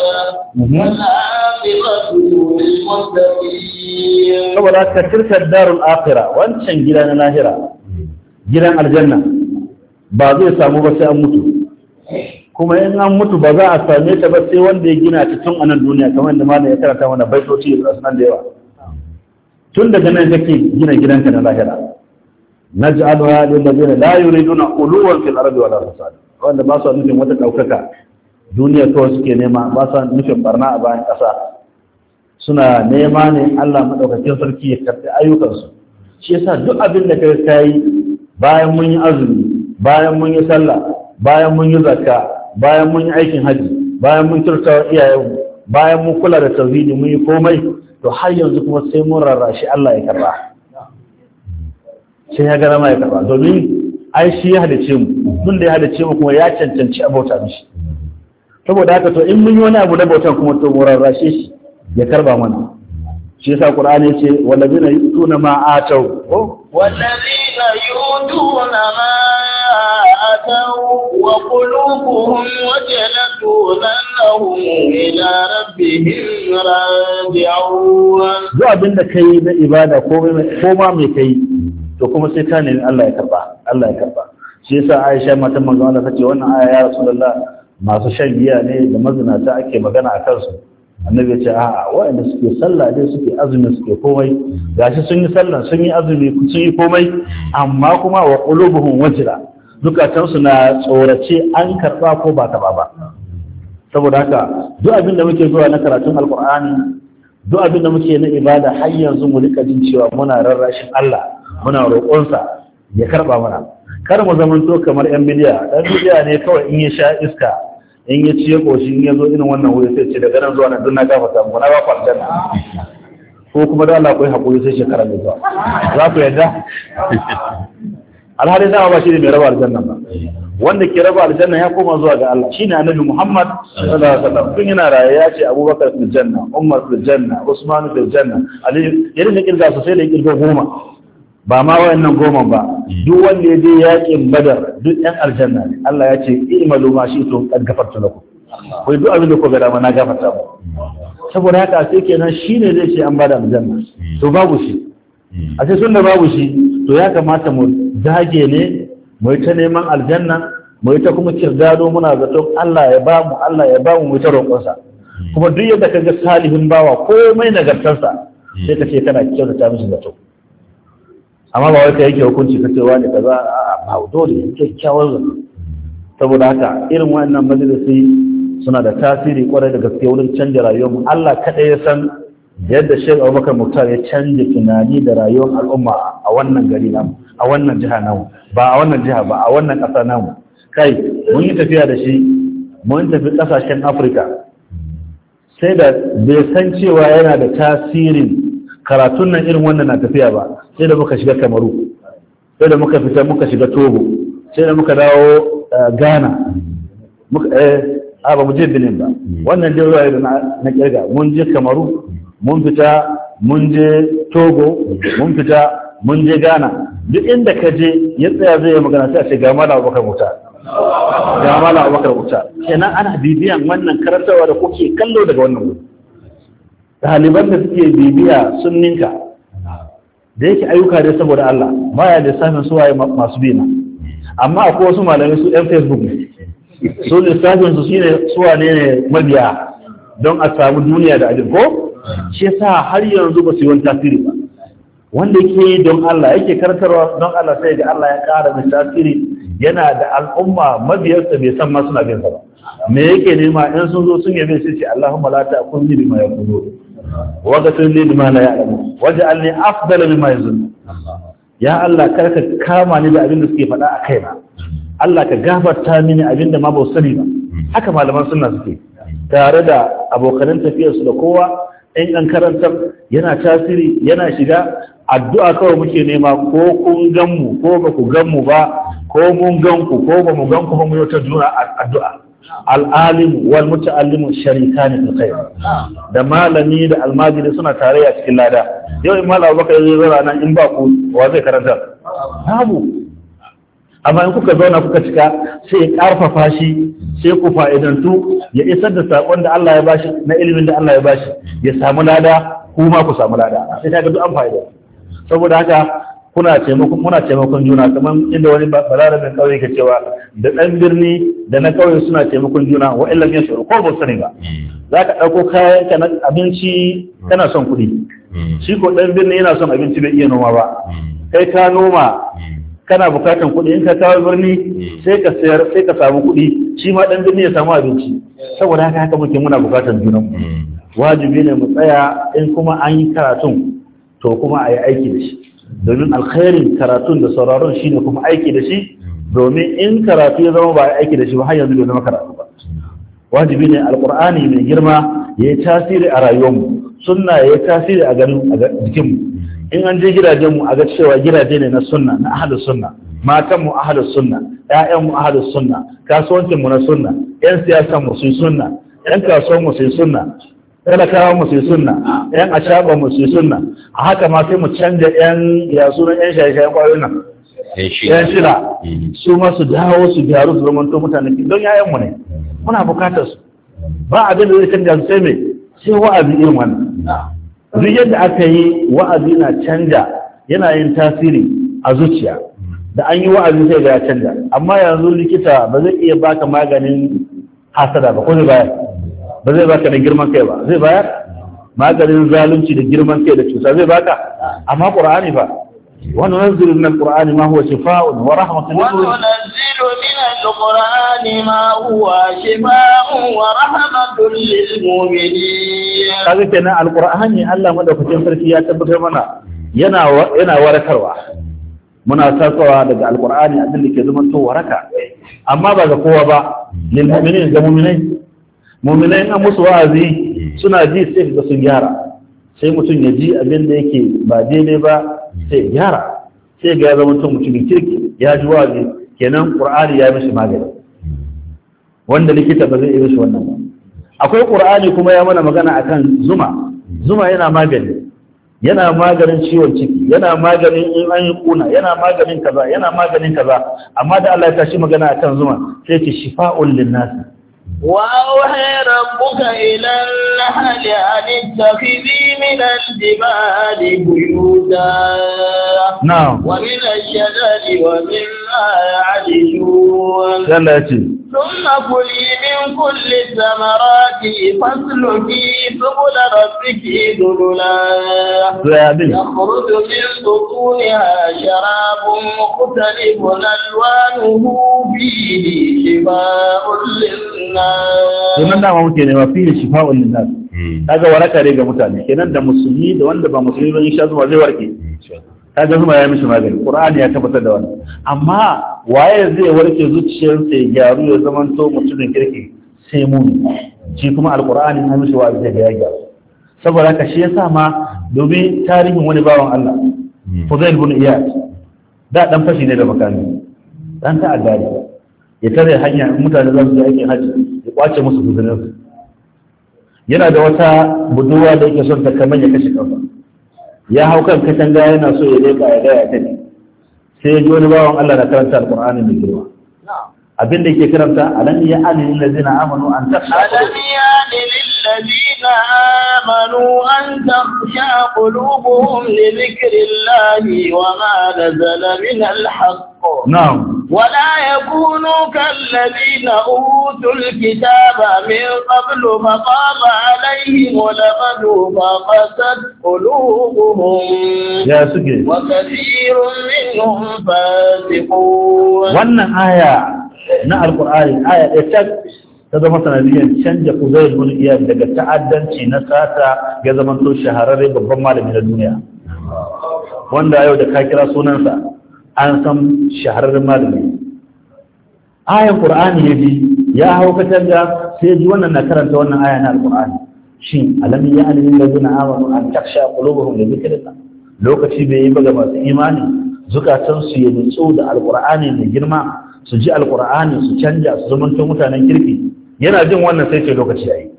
Speaker 2: Saboda ka tilka darul akhirah, wancan gida na lahira, gidan aljanna, ba zai samu ba sai an mutu. Kuma in an mutu ba za a same ta ba sai wanda ya gina ta tun a nan duniya, kamar da malam ya karanta mana baitoci da sunan da yawa. Tun daga nan kake gina gidanka na lahira. Naj'aluha lil ladina la yuriduna uluwan fil ardi wala fasad. Wanda ba su nufin wata daukaka, duniya kawai suke nema, ba sa nufin barna a bayan ƙasa, suna nema ne Allah maɗaukakin sarki ya karɓi ayyukansu. Shi yasa duk abin da kai yi bayan mun yi azumi, bayan mun yi sallah, bayan mun yi zakka, bayan mun yi aikin haji, bayan mun kyautata iyayenmu, bayan mun kula da tauhidi, mun yi komai, to har yanzu kuma sai mun rarrashi Allah ya karɓa. Sai ya ga ma ya karɓa, domin ai shi ya halice mu, tun da ya halice mu kuma ya cancanci abota mishi. Saboda haka to in mun yi wani abu na bautan kuma to mu rarrashe shi ya karba mana. Shi yasa Qur'ani yace wallazina yutuna ma atau
Speaker 4: wallazina yutuna ma atau wa qulubuhum wajilatun annahum ila rabbihim raji'un.
Speaker 3: Duk abin da kai na ibada ko ma mai kai to kuma sai ka nemi Allah ya karba, Allah ya karba. Shi yasa Aisha matan manzo Allah tace wannan aya ya Rasulullah masu shan giya ne da mazinata ake magana a kansu,
Speaker 2: annabi ya ce a'a waɗanda suke sallah dai suke azumi suke komai gashi sun yi sallah sun yi azumi sun yi komai amma kuma wa qulubuhum wajra zukatansu na tsorace an karba ko ba karba ba. Saboda haka duk abin da muke zuwa na karatun alqur'ani duk abin da muke na ibada har yanzu mu rika jin cewa muna rarrashin Allah muna roƙonsa ya karba mana. Kar mu zamanto kamar yan bidiya. Dan bidiya ne kawai in ya sha iska in ya ciye koshi in ya zo irin wannan wuri sai ce daga nan zuwa nan don na gafarta mu na ba ku aljanna ko kuma da Allah koyi hakuri sai shekara mai zuwa za ku yadda alhali dama ba shi ne mai raba aljanna ba wanda ke raba aljanna ya koma zuwa ga Allah shine annabi Muhammad sallallahu alaihi wasallam kun yana raye ya ce Abubakar fil janna Umar fil janna Usman fil janna Ali irin da kirga su sai da kirga 10 ba ma wayannan 10 ba duk wanda ya je yakin Badar duk ɗan aljanna ne Allah ya ce ilmalu ma shi to kad gafarta lakum kai duk abin da ku ga dama na gafarta mu saboda haka sai kenan shine zai ce an bada aljanna to babu shi a ce sun da babu shi to ya kamata mu dage ne mu ta neman aljanna mu ta kuma kirdado muna zato Allah ya ba mu mu ta roƙonsa kuma duk yadda kaga salihin bawa komai nagartarsa sai ka ce kana kyautata mishi zato amma ba wai ka yake hukunci ka ce wani kaza a ba dole kyakkyawar zato saboda haka irin wannan majalisi suna da tasiri kwarai da gaske wurin canja rayuwar mu Allah kadai ya san yadda Sheikh Abubakar Muktar ya canja tunani da rayuwar al'umma a wannan gari namu a wannan jiha namu ba a wannan jiha ba a wannan ƙasa namu kai mun yi tafiya da shi mun tafi ƙasashen Afirka sai da bai san cewa yana da tasirin karatun nan irin wannan na tafiya ba sai da muka shiga Kamaru sai da muka fita muka shiga Togo sai da muka dawo Ghana ba mu je Benin ba wannan dai ruwa na kirga mun je Kamaru mun fita mun je Togo mun fita mun je Ghana duk inda ka je ya tsaya zai yi magana sai a ce ga Malam Abubakar Muktar ga Malam Abubakar Muktar kenan ana bibiyan wannan karantarwa da kuke kallo daga wannan wuri ɗaliban da suke bibiya sun ninka da yake ayyuka dai saboda Allah baya lissafin suwaye masu bina amma akwai wasu malamai su ɗan Facebook ne su lissafin su shine suwa ne mabiya don a samu duniya da abin ko shi yasa har yanzu ba su yi wani tasiri ba wanda yake don Allah yake karantarwa don Allah sai ga Allah ya ƙara da tasiri yana da al'umma mabiyarsa bai san ma suna bin sa ba me yake nema in sun zo sun yabe sai ce Allahumma la ta'kunni bima yaqulu wa ghfir li bima la ya'lamu waj'alni afdala mimma yazunnu ya Allah karka kama ni da abin da suke faɗa a kaina Allah ka gafarta mini abin da ma ba sani ba haka malaman sunna suke tare da abokan tafiyarsu da kowa in an karantar yana tasiri yana shiga addu'a kawai muke nema ko kun gan mu ko ba ku gan mu ba ko mun gan ku ko ba mu gan ku ba mu yi ta juna addu'a al'alim wal muta'allimu sharikani fil khair da malami da almajiri suna tare a cikin lada yau in malam Abubakar zai zo nan in ba ku wa zai karanta babu amma in kuka zauna kuka cika sai ya karfafa shi sai ku fa'idantu ya isar da sakon da Allah ya bashi na ilimin da Allah ya bashi ya samu lada kuma ku samu lada sai kaga duk an fa'ida saboda haka muna taimakon juna kamar inda wani balarabin kauye ke cewa da dan birni da na kauye suna taimakon juna wa illam yashuru ko ba sani ba zaka dauko kayan ka na abinci kana son kuɗi shi ko dan birni yana son abinci bai iya noma ba kai ka noma kana bukatan kuɗi in ka kawo birni sai ka sayar sai ka samu kuɗi shi ma dan birni ya samu abinci saboda haka muke muna bukatan junan wajibi ne mu tsaya in kuma an yi karatun to kuma a yi aiki da shi domin alkhairin karatun da sauraron shi ne kuma aiki da shi domin in karatu ya zama ba a aiki da shi ba har yanzu bai zama karatu ba wajibi ne alkur'ani mai girma ya yi tasiri a rayuwarmu sunna ya yi tasiri a jikinmu in an je gidajenmu a ga cewa gidaje ne na sunna na ahlus sunna matanmu ahlus sunna ƴaƴanmu ahlus sunna kasuwancinmu na sunna ƴan siyasanmu su sunna ƴan kasuwanmu su sunna talakawa mu sai sunna yan ashaba mu sai sunna a haka ma sai mu canja yan ya sunan yan shaye-shayen kwayoyin nan yan shila su ma su dawo su gyaru su zama mutane don yayan mu ne muna bukatar su ba abin da zai canja su sai me sai wa'azi irin wannan duk yadda aka yi wa'azi na canja yana yin tasiri a zuciya da an yi wa'azi sai ga ya canja amma yanzu likita ba zai iya baka maganin hasada ba ko ne baya ba zai baka da girman kai ba, zai bayar maganin zalunci da girman kai da cuta zai baka. Amma Qur'ani fa wa nunzilu min al-Qur'ani ma huwa shifaa'un wa rahmatun lil mu'minin.
Speaker 4: Wa nunzilu min al-Qur'ani ma huwa shifaa'un wa rahmatun lil mu'minin.
Speaker 2: Kaga kenan al-Qur'ani Allah madaukakin sarki ya tabbatar mana yana warakarwa. Muna sakawa daga al-Qur'ani abin da ke zama to waraka, amma ba ga kowa ba, lil mu'minin ga mu'minai an musu wa'azi suna ji sai ga sun gyara, sai mutum ya ji abin da yake ba daidai ba sai gyara, sai ga ya zama mutumin kirki ya ji wa'azi, kenan Qur'ani ya mishi magani wanda likita ba zai iya mishi wannan ba. Akwai Qur'ani kuma ya mana magana akan zuma yana magani, yana maganin ciwon ciki, yana maganin in an yi kuna, yana maganin kaza, amma da Allah ya tashi magana akan zuma sai ce shifa'un linnas.
Speaker 4: وأوحى ربك إلى النحل أن اتخذي من الجبال بيوتا
Speaker 2: نعم
Speaker 4: ومن الشجر ومما يعرشون ثم كلي من كل الثمرات فاسلكي سبل ربك ذللا يخرج من بطونها شراب مختلف ألوانه فيه شفاء للناس.
Speaker 2: Sunan dama muke nema fiye shifa'un linnas. Kaga waraka ne ga mutane, kenan da musulmi da wanda ba musulmi ba insha Allah zai warke. Kaga zuma ya mishi magani, Qur'ani ya tabbatar da wannan. Amma waye zai warke zuciyarsa ya gyaru ya zamanto mutumin kirki sai mu. Shi kuma Al-Qur'ani ya mishi wa'azi da ya gyaru. Saboda haka shi yasa ma domin tarihin wani bawan Allah, Fudail ibn Iyad, da dan fashi ne da makami. Dan ta'adda ne. Ya tare hanya mutane za su je aikin haji ya kwace musu guzurinsu. Yana da wata budurwa da yake son ta kamar ya kashe kansa. Ya hau kan katanga yana so ya leka ya gaya ta ne. Sai ya ji wani bawan Allah na karanta Al-Qur'ani mai girma. Abin da yake karanta alam ya ani lil ladina amanu an takhsha
Speaker 4: qulubuhum li dhikrillahi wa ma nazala min al-haqq.
Speaker 2: نعم
Speaker 4: ولا يكونوا كالذين أوتوا الكتاب من قبل فطال عليهم الأمد فقست قلوبهم
Speaker 2: يا سجي
Speaker 4: وكثير منهم فاسقون.
Speaker 2: wannan aya na alqur'ani aya ɗaya ta zama sanadiyyar canja Fudail ibn Iyad daga ta'addanci na sata ya zama to shahararre babban malami na duniya, wanda yau da ka kira sunansa an san shahararren malami. Ayan Qur'ani ya ji ya hau katanga sai ji wannan na karanta wannan aya na Al-Qur'ani. Shin alam ya alil ladina amanu an taksha qulubuhum li dhikrillah. Lokaci bai yi ba ga masu imani zukatan su ya nutsu da Al-Qur'ani mai girma, su ji Al-Qur'ani su canja su zamanto mutanen kirki. Yana jin wannan sai ce lokaci yayi.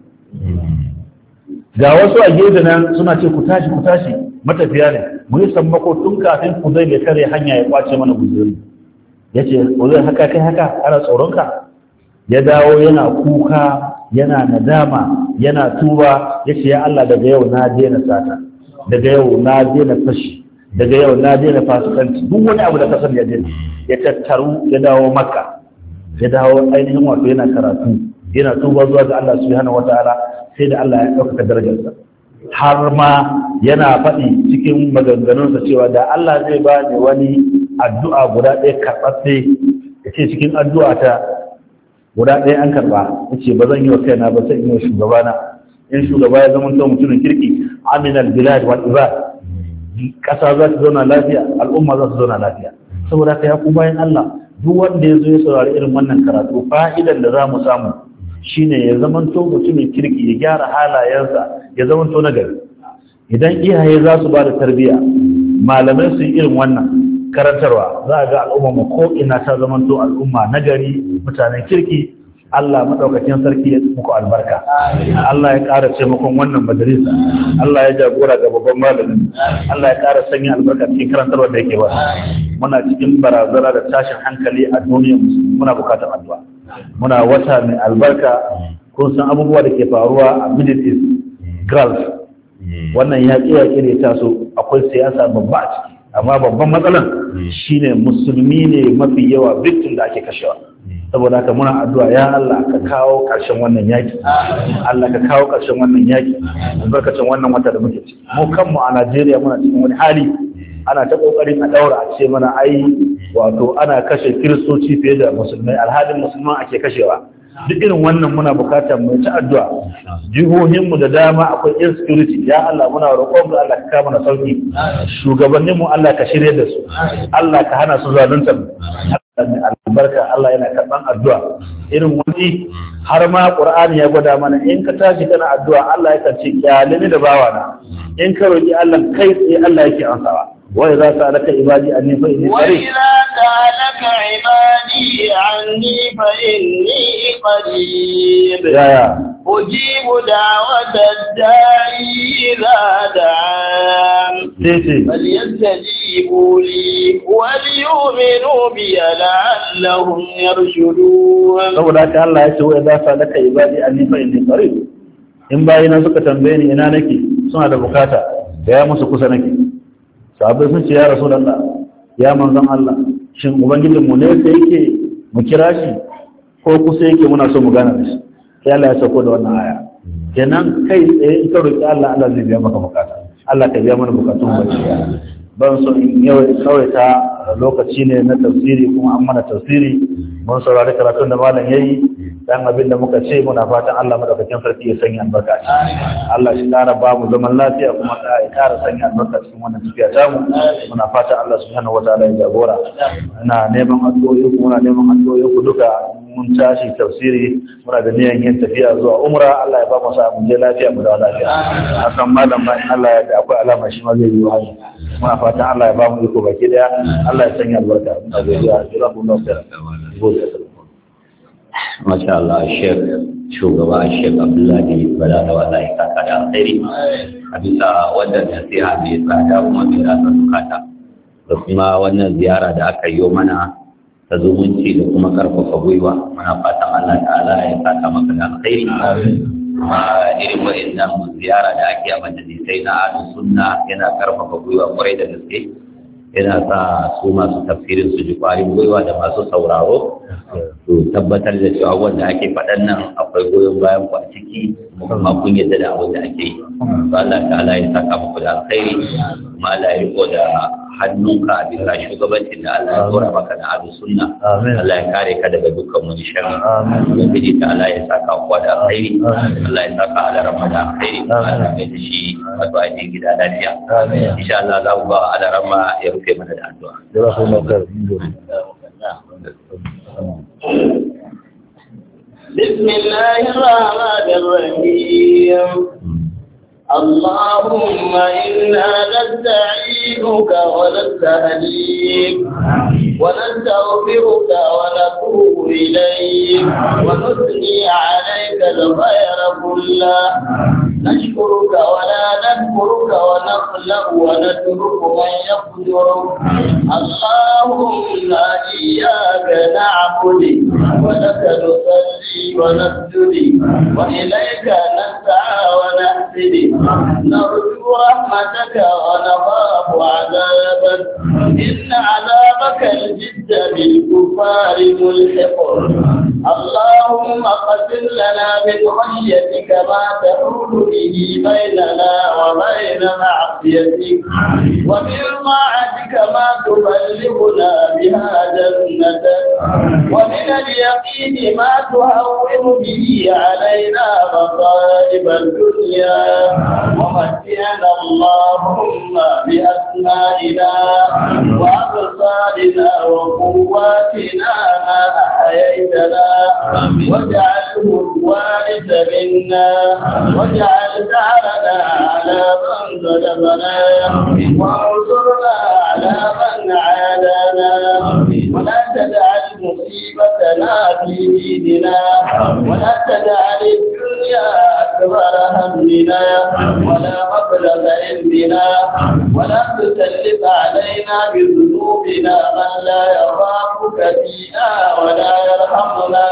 Speaker 2: Ga wasu a gefe nan suna ce ku tashi matafiya ne, mu yi sammako tun kafin ku zai kare hanya ya kwace mana guzuri. Ya ce ku zai haka kai haka ana tsoronka. Ya dawo yana kuka yana nadama yana tuba ya ce ya Allah daga yau na daina sata, daga yau na daina fashi, daga yau na daina fasikanci, duk wani abu da ka sani ya daina. Ya tattaru ya dawo Makka, ya dawo ainihin wato yana karatu yana tuba zuwa ga Allah subhanahu wataala, sai da Allah ya ɗaukaka darajarsa. Har ma yana faɗi cikin maganganunsa cewa da Allah zai ba ni wani addu'a guda ɗaya karɓaɓɓe, ya ce cikin addu'a ta guda ɗaya an karɓa, ya ce ba zan yi wa kaina ba sai in yi wa shugabana. In shugaba ya zama ta mutumin kirki, aminal bilad wal ibad, ƙasa za ta zauna lafiya, al'umma za ta zauna lafiya. Saboda haka ya ku bayan Allah, duk wanda ya zo ya saurari irin wannan karatu, fa'idan da za mu samu shine ya zamanto mutumin kirki, ya gyara halayensa, ya zamanto nagari. Idan iyaye za su ba da tarbiyya, malamai su yi irin wannan karantarwa, za a ga al'umma mu ko ina ta zamanto al'umma nagari, mutanen kirki. Allah madaukakin sarki ya muku albarka. Allah ya ƙara taimakon wannan majalisa. Allah ya jagora ga babban malamin. Allah ya ƙara sanya albarka cikin karantarwa da yake ba. Muna cikin barazana da tashin hankali a duniyar musulmi, muna bukatar addu'a. Muna wata mai albarka, kun san abubuwa da ke faruwa a Middle East, Gulf. Wannan yaƙi ne taso, akwai siyasa babba a ciki, amma babban matsalan shine musulmi ne mafi yawa victim da ake kashewa. saboda haka muna addu'a ya Allah ka kawo ƙarshen wannan yaki Allah ka kawo ƙarshen wannan yaki albarkacin wannan wata da muke ciki mu kanmu a Najeriya muna cikin wani hali ana ta kokarin a daura a ce mana ai wato ana kashe kiristoci fiye da musulmai alhalin musulman ake kashewa duk irin wannan muna bukatar mu ta addu'a jihohinmu da dama akwai insecurity ya Allah muna roƙon ka Allah ka kawo mana sauki shugabanninmu Allah ka shirye da su Allah ka hana su zalunta albarka Allah yana karban addu'a irin wani har ma Qur'ani ya gwada mana in ka tashi kana addu'a Allah ya ce kyalini da bawana in ka roki Allah kai tsaye Allah yake ansawa wa idza sa'alaka ibadi anni fa inni qarib
Speaker 4: wa idza sa'alaka ibadi anni fa inni qarib
Speaker 2: ya
Speaker 4: ujibu da'wata da'i idza da'an falyastajibu li wa liyu'minu bi la'allahum yarshudun
Speaker 2: saboda haka Allah ya ce wa idza sa'alaka ibadi anni fa inni qarib in bayina suka tambaye ni ina nake suna da bukata da ya musu kusa nake sahabbai sun ce ya rasulullah ya manzon Allah shin ubangijinmu ne sai yake mu kira shi ko kusa yake muna so mu gana da shi sai Allah ya sauko da wannan aya kenan kai tsaye in ka roki Allah Allah zai biya maka bukata Allah ka biya mana bukatun mu ban so in yau kawai ta lokaci ne na tafsiri kuma an mana tafsiri mun saurari karatun da malam yayi dan abin da muka ce muna fatan Allah madaukakin sarki ya sanya albarka a ciki Allah shi kara ba mu zaman lafiya kuma ya kara sanya albarka cikin wannan tafiya ta mu muna fatan Allah subhanahu wataala ya jagora ina neman addu'o'i ku muna neman addu'o'i ku duka mun tashi tafsiri muna da niyyar yin tafiya zuwa umra Allah ya ba mu sa mu je lafiya mu da lafiya hakan malam ba Allah ya da akwai alama shi ma zai yi wani muna fatan Allah ya ba mu iko baki daya Allah ya sanya albarka muna godiya jazakumullahu khairan
Speaker 1: Masha Allah, shugaba Sheikh Abdullahi Bala da wallahi kaka da alkhairi a bisa wannan nasiha mai tsada kuma mai rasa zukata da kuma wannan ziyara da aka yi mana ta zumunci da kuma karfafa gwiwa muna fatan Allah ta'ala ya saka maka da alkhairi kuma irin wa'annan ziyara da ake a majalisai na ahlus sunna yana karfafa gwiwa kwarai da gaske yana sa su masu tafsirin su ji kwarin gwiwa da masu sauraro to tabbatar da cewa wanda ake faɗan nan akwai goyon bayan ku a ciki kuma kun yadda da abin da ake yi to Allah ta'ala ya saka muku da alkhairi kuma Allah ya riko da hannunka a bisa shugabancin da Allah ya dora maka na ahlus sunna Allah ya kare ka daga dukkan wani sharri ubangiji ta Allah ya saka ku da alkhairi Allah ya saka ala ramma da alkhairi Allah ya da shi addu'a ne gida lafiya insha Allah za mu ba ala ramma ya rufe mana da addu'a
Speaker 4: بسم الله الرحمن الرحيم اللهم إنا نستعينك ونستهديك ونستغفرك ونتوب إليك ونثني عليك الخير كله نشكرك ولا نكفرك ونخلق ونترك من يقدرك اللهم إياك نعبد ولك نصلي ونسجد وإليك نسعى ونحسد نرجو رحمتك ونخاف عذابك إن عذابك الجد بالكفار ملحق اللهم قسم لنا من خشيتك ما تحول به بيننا وبين معصيتك ومن طاعتك ما تبلغنا بها جنتك ومن اليقين ما تهون به علينا مصائب الدنيا ومتعنا اللهم بأسمائنا وأبصارنا وقواتنا ما أحييتنا واجعله الوارث منا واجعل ثارنا على من ظلمنا وانصرنا على من عادانا ولا تجعل مصيبتنا في ديننا ولا تجعل الدنيا الدنيا أكبر همنا ولا مبلغ علمنا ولا تسلط علينا بذنوبنا من لا يخافك فينا ولا يرحمنا.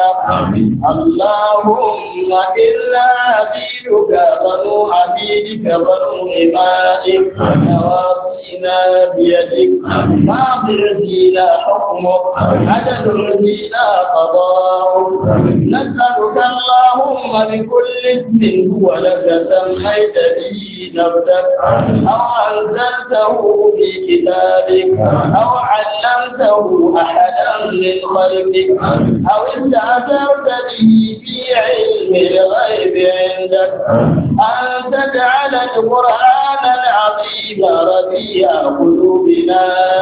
Speaker 4: اللهم إنا عبيدك بنو عبيدك بنو إمائك نواصينا بيدك ماض فينا حكمك عدل فينا قضاؤك. نسألك اللهم بكل اسم هو لك سميت به نفسك أو أنزلته في كتابك أو علمته أحدا من خلقك أو استأثرت به في علم الغيب عندك أن تجعل القرآن العظيم ربيع قلوبنا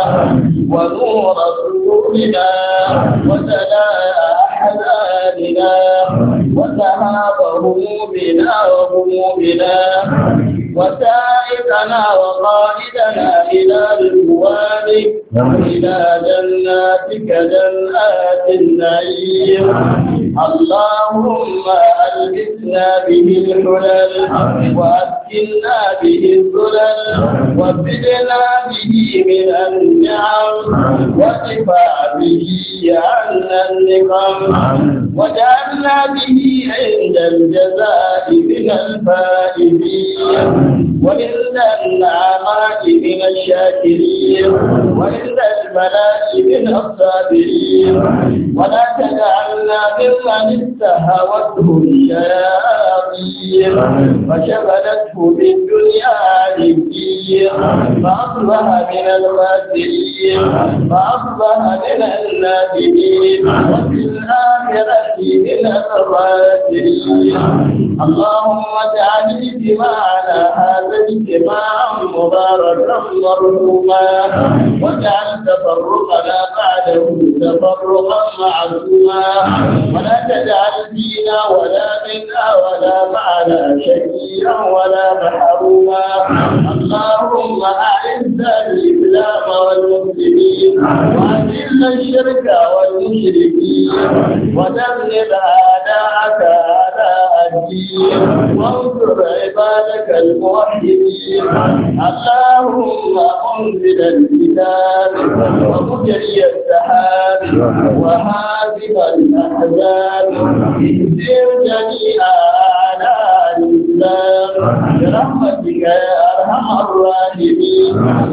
Speaker 4: ونور صدورنا وجلاء أحزاننا وذهاب همومنا وغمومنا وسائقنا وقائدنا إلى رضوانك وإلى جناتك جنات النعيم. اللهم ألبسنا به الحلل وأسكننا به الظلل وزدنا به من النعم وادفع به عنا النقم وجعلنا به عند الجزاء من الفائزين وعند النعماء من الشاكرين وعند البلاء من الصابرين. ولا تجعلنا ممن استهوته الشياطين فشغلته بالدنيا عن الدين فأصبح من الخاسرين فأصبح من النادمين وفي الآخرة من الخاسرين. اللهم اجعل اجتماعنا هذا اجتماعا مباركا مرحوما واجعل تفرقنا بعده تفرقا معصوما ولا تجعل فينا ولا منا ولا معنا شقيا ولا محروما. اللهم أعز الإسلام والمسلمين وأذل الشرك والمشركين ودمر أعداءك أعداء الدين وانصر عبادك الموحدين. اللهم أنزل الكتاب ومجري السحاب وهازم الأحزاب اهزم جميع أعداء الإسلام برحمتك يا أرحم الراحمين.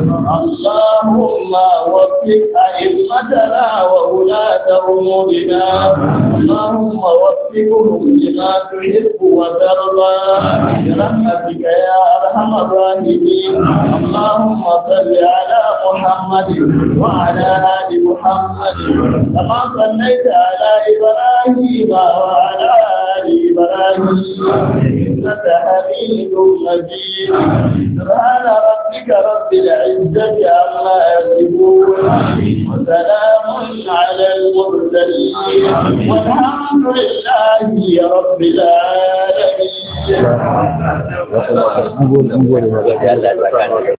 Speaker 4: اللهم وفق أئمتنا وولاة أمورنا اللهم وفقهم لما تحب وترضى برحمتك يا أرحم الراحمين. اللهم صل على محمد وعلى آل محمد كما صليت على إبراهيم وعلى آل إبراهيم إنك حميد مجيد. سبحان ربك رب العزة عما يصفون وسلام على المرسلين والحمد لله رب العالمين.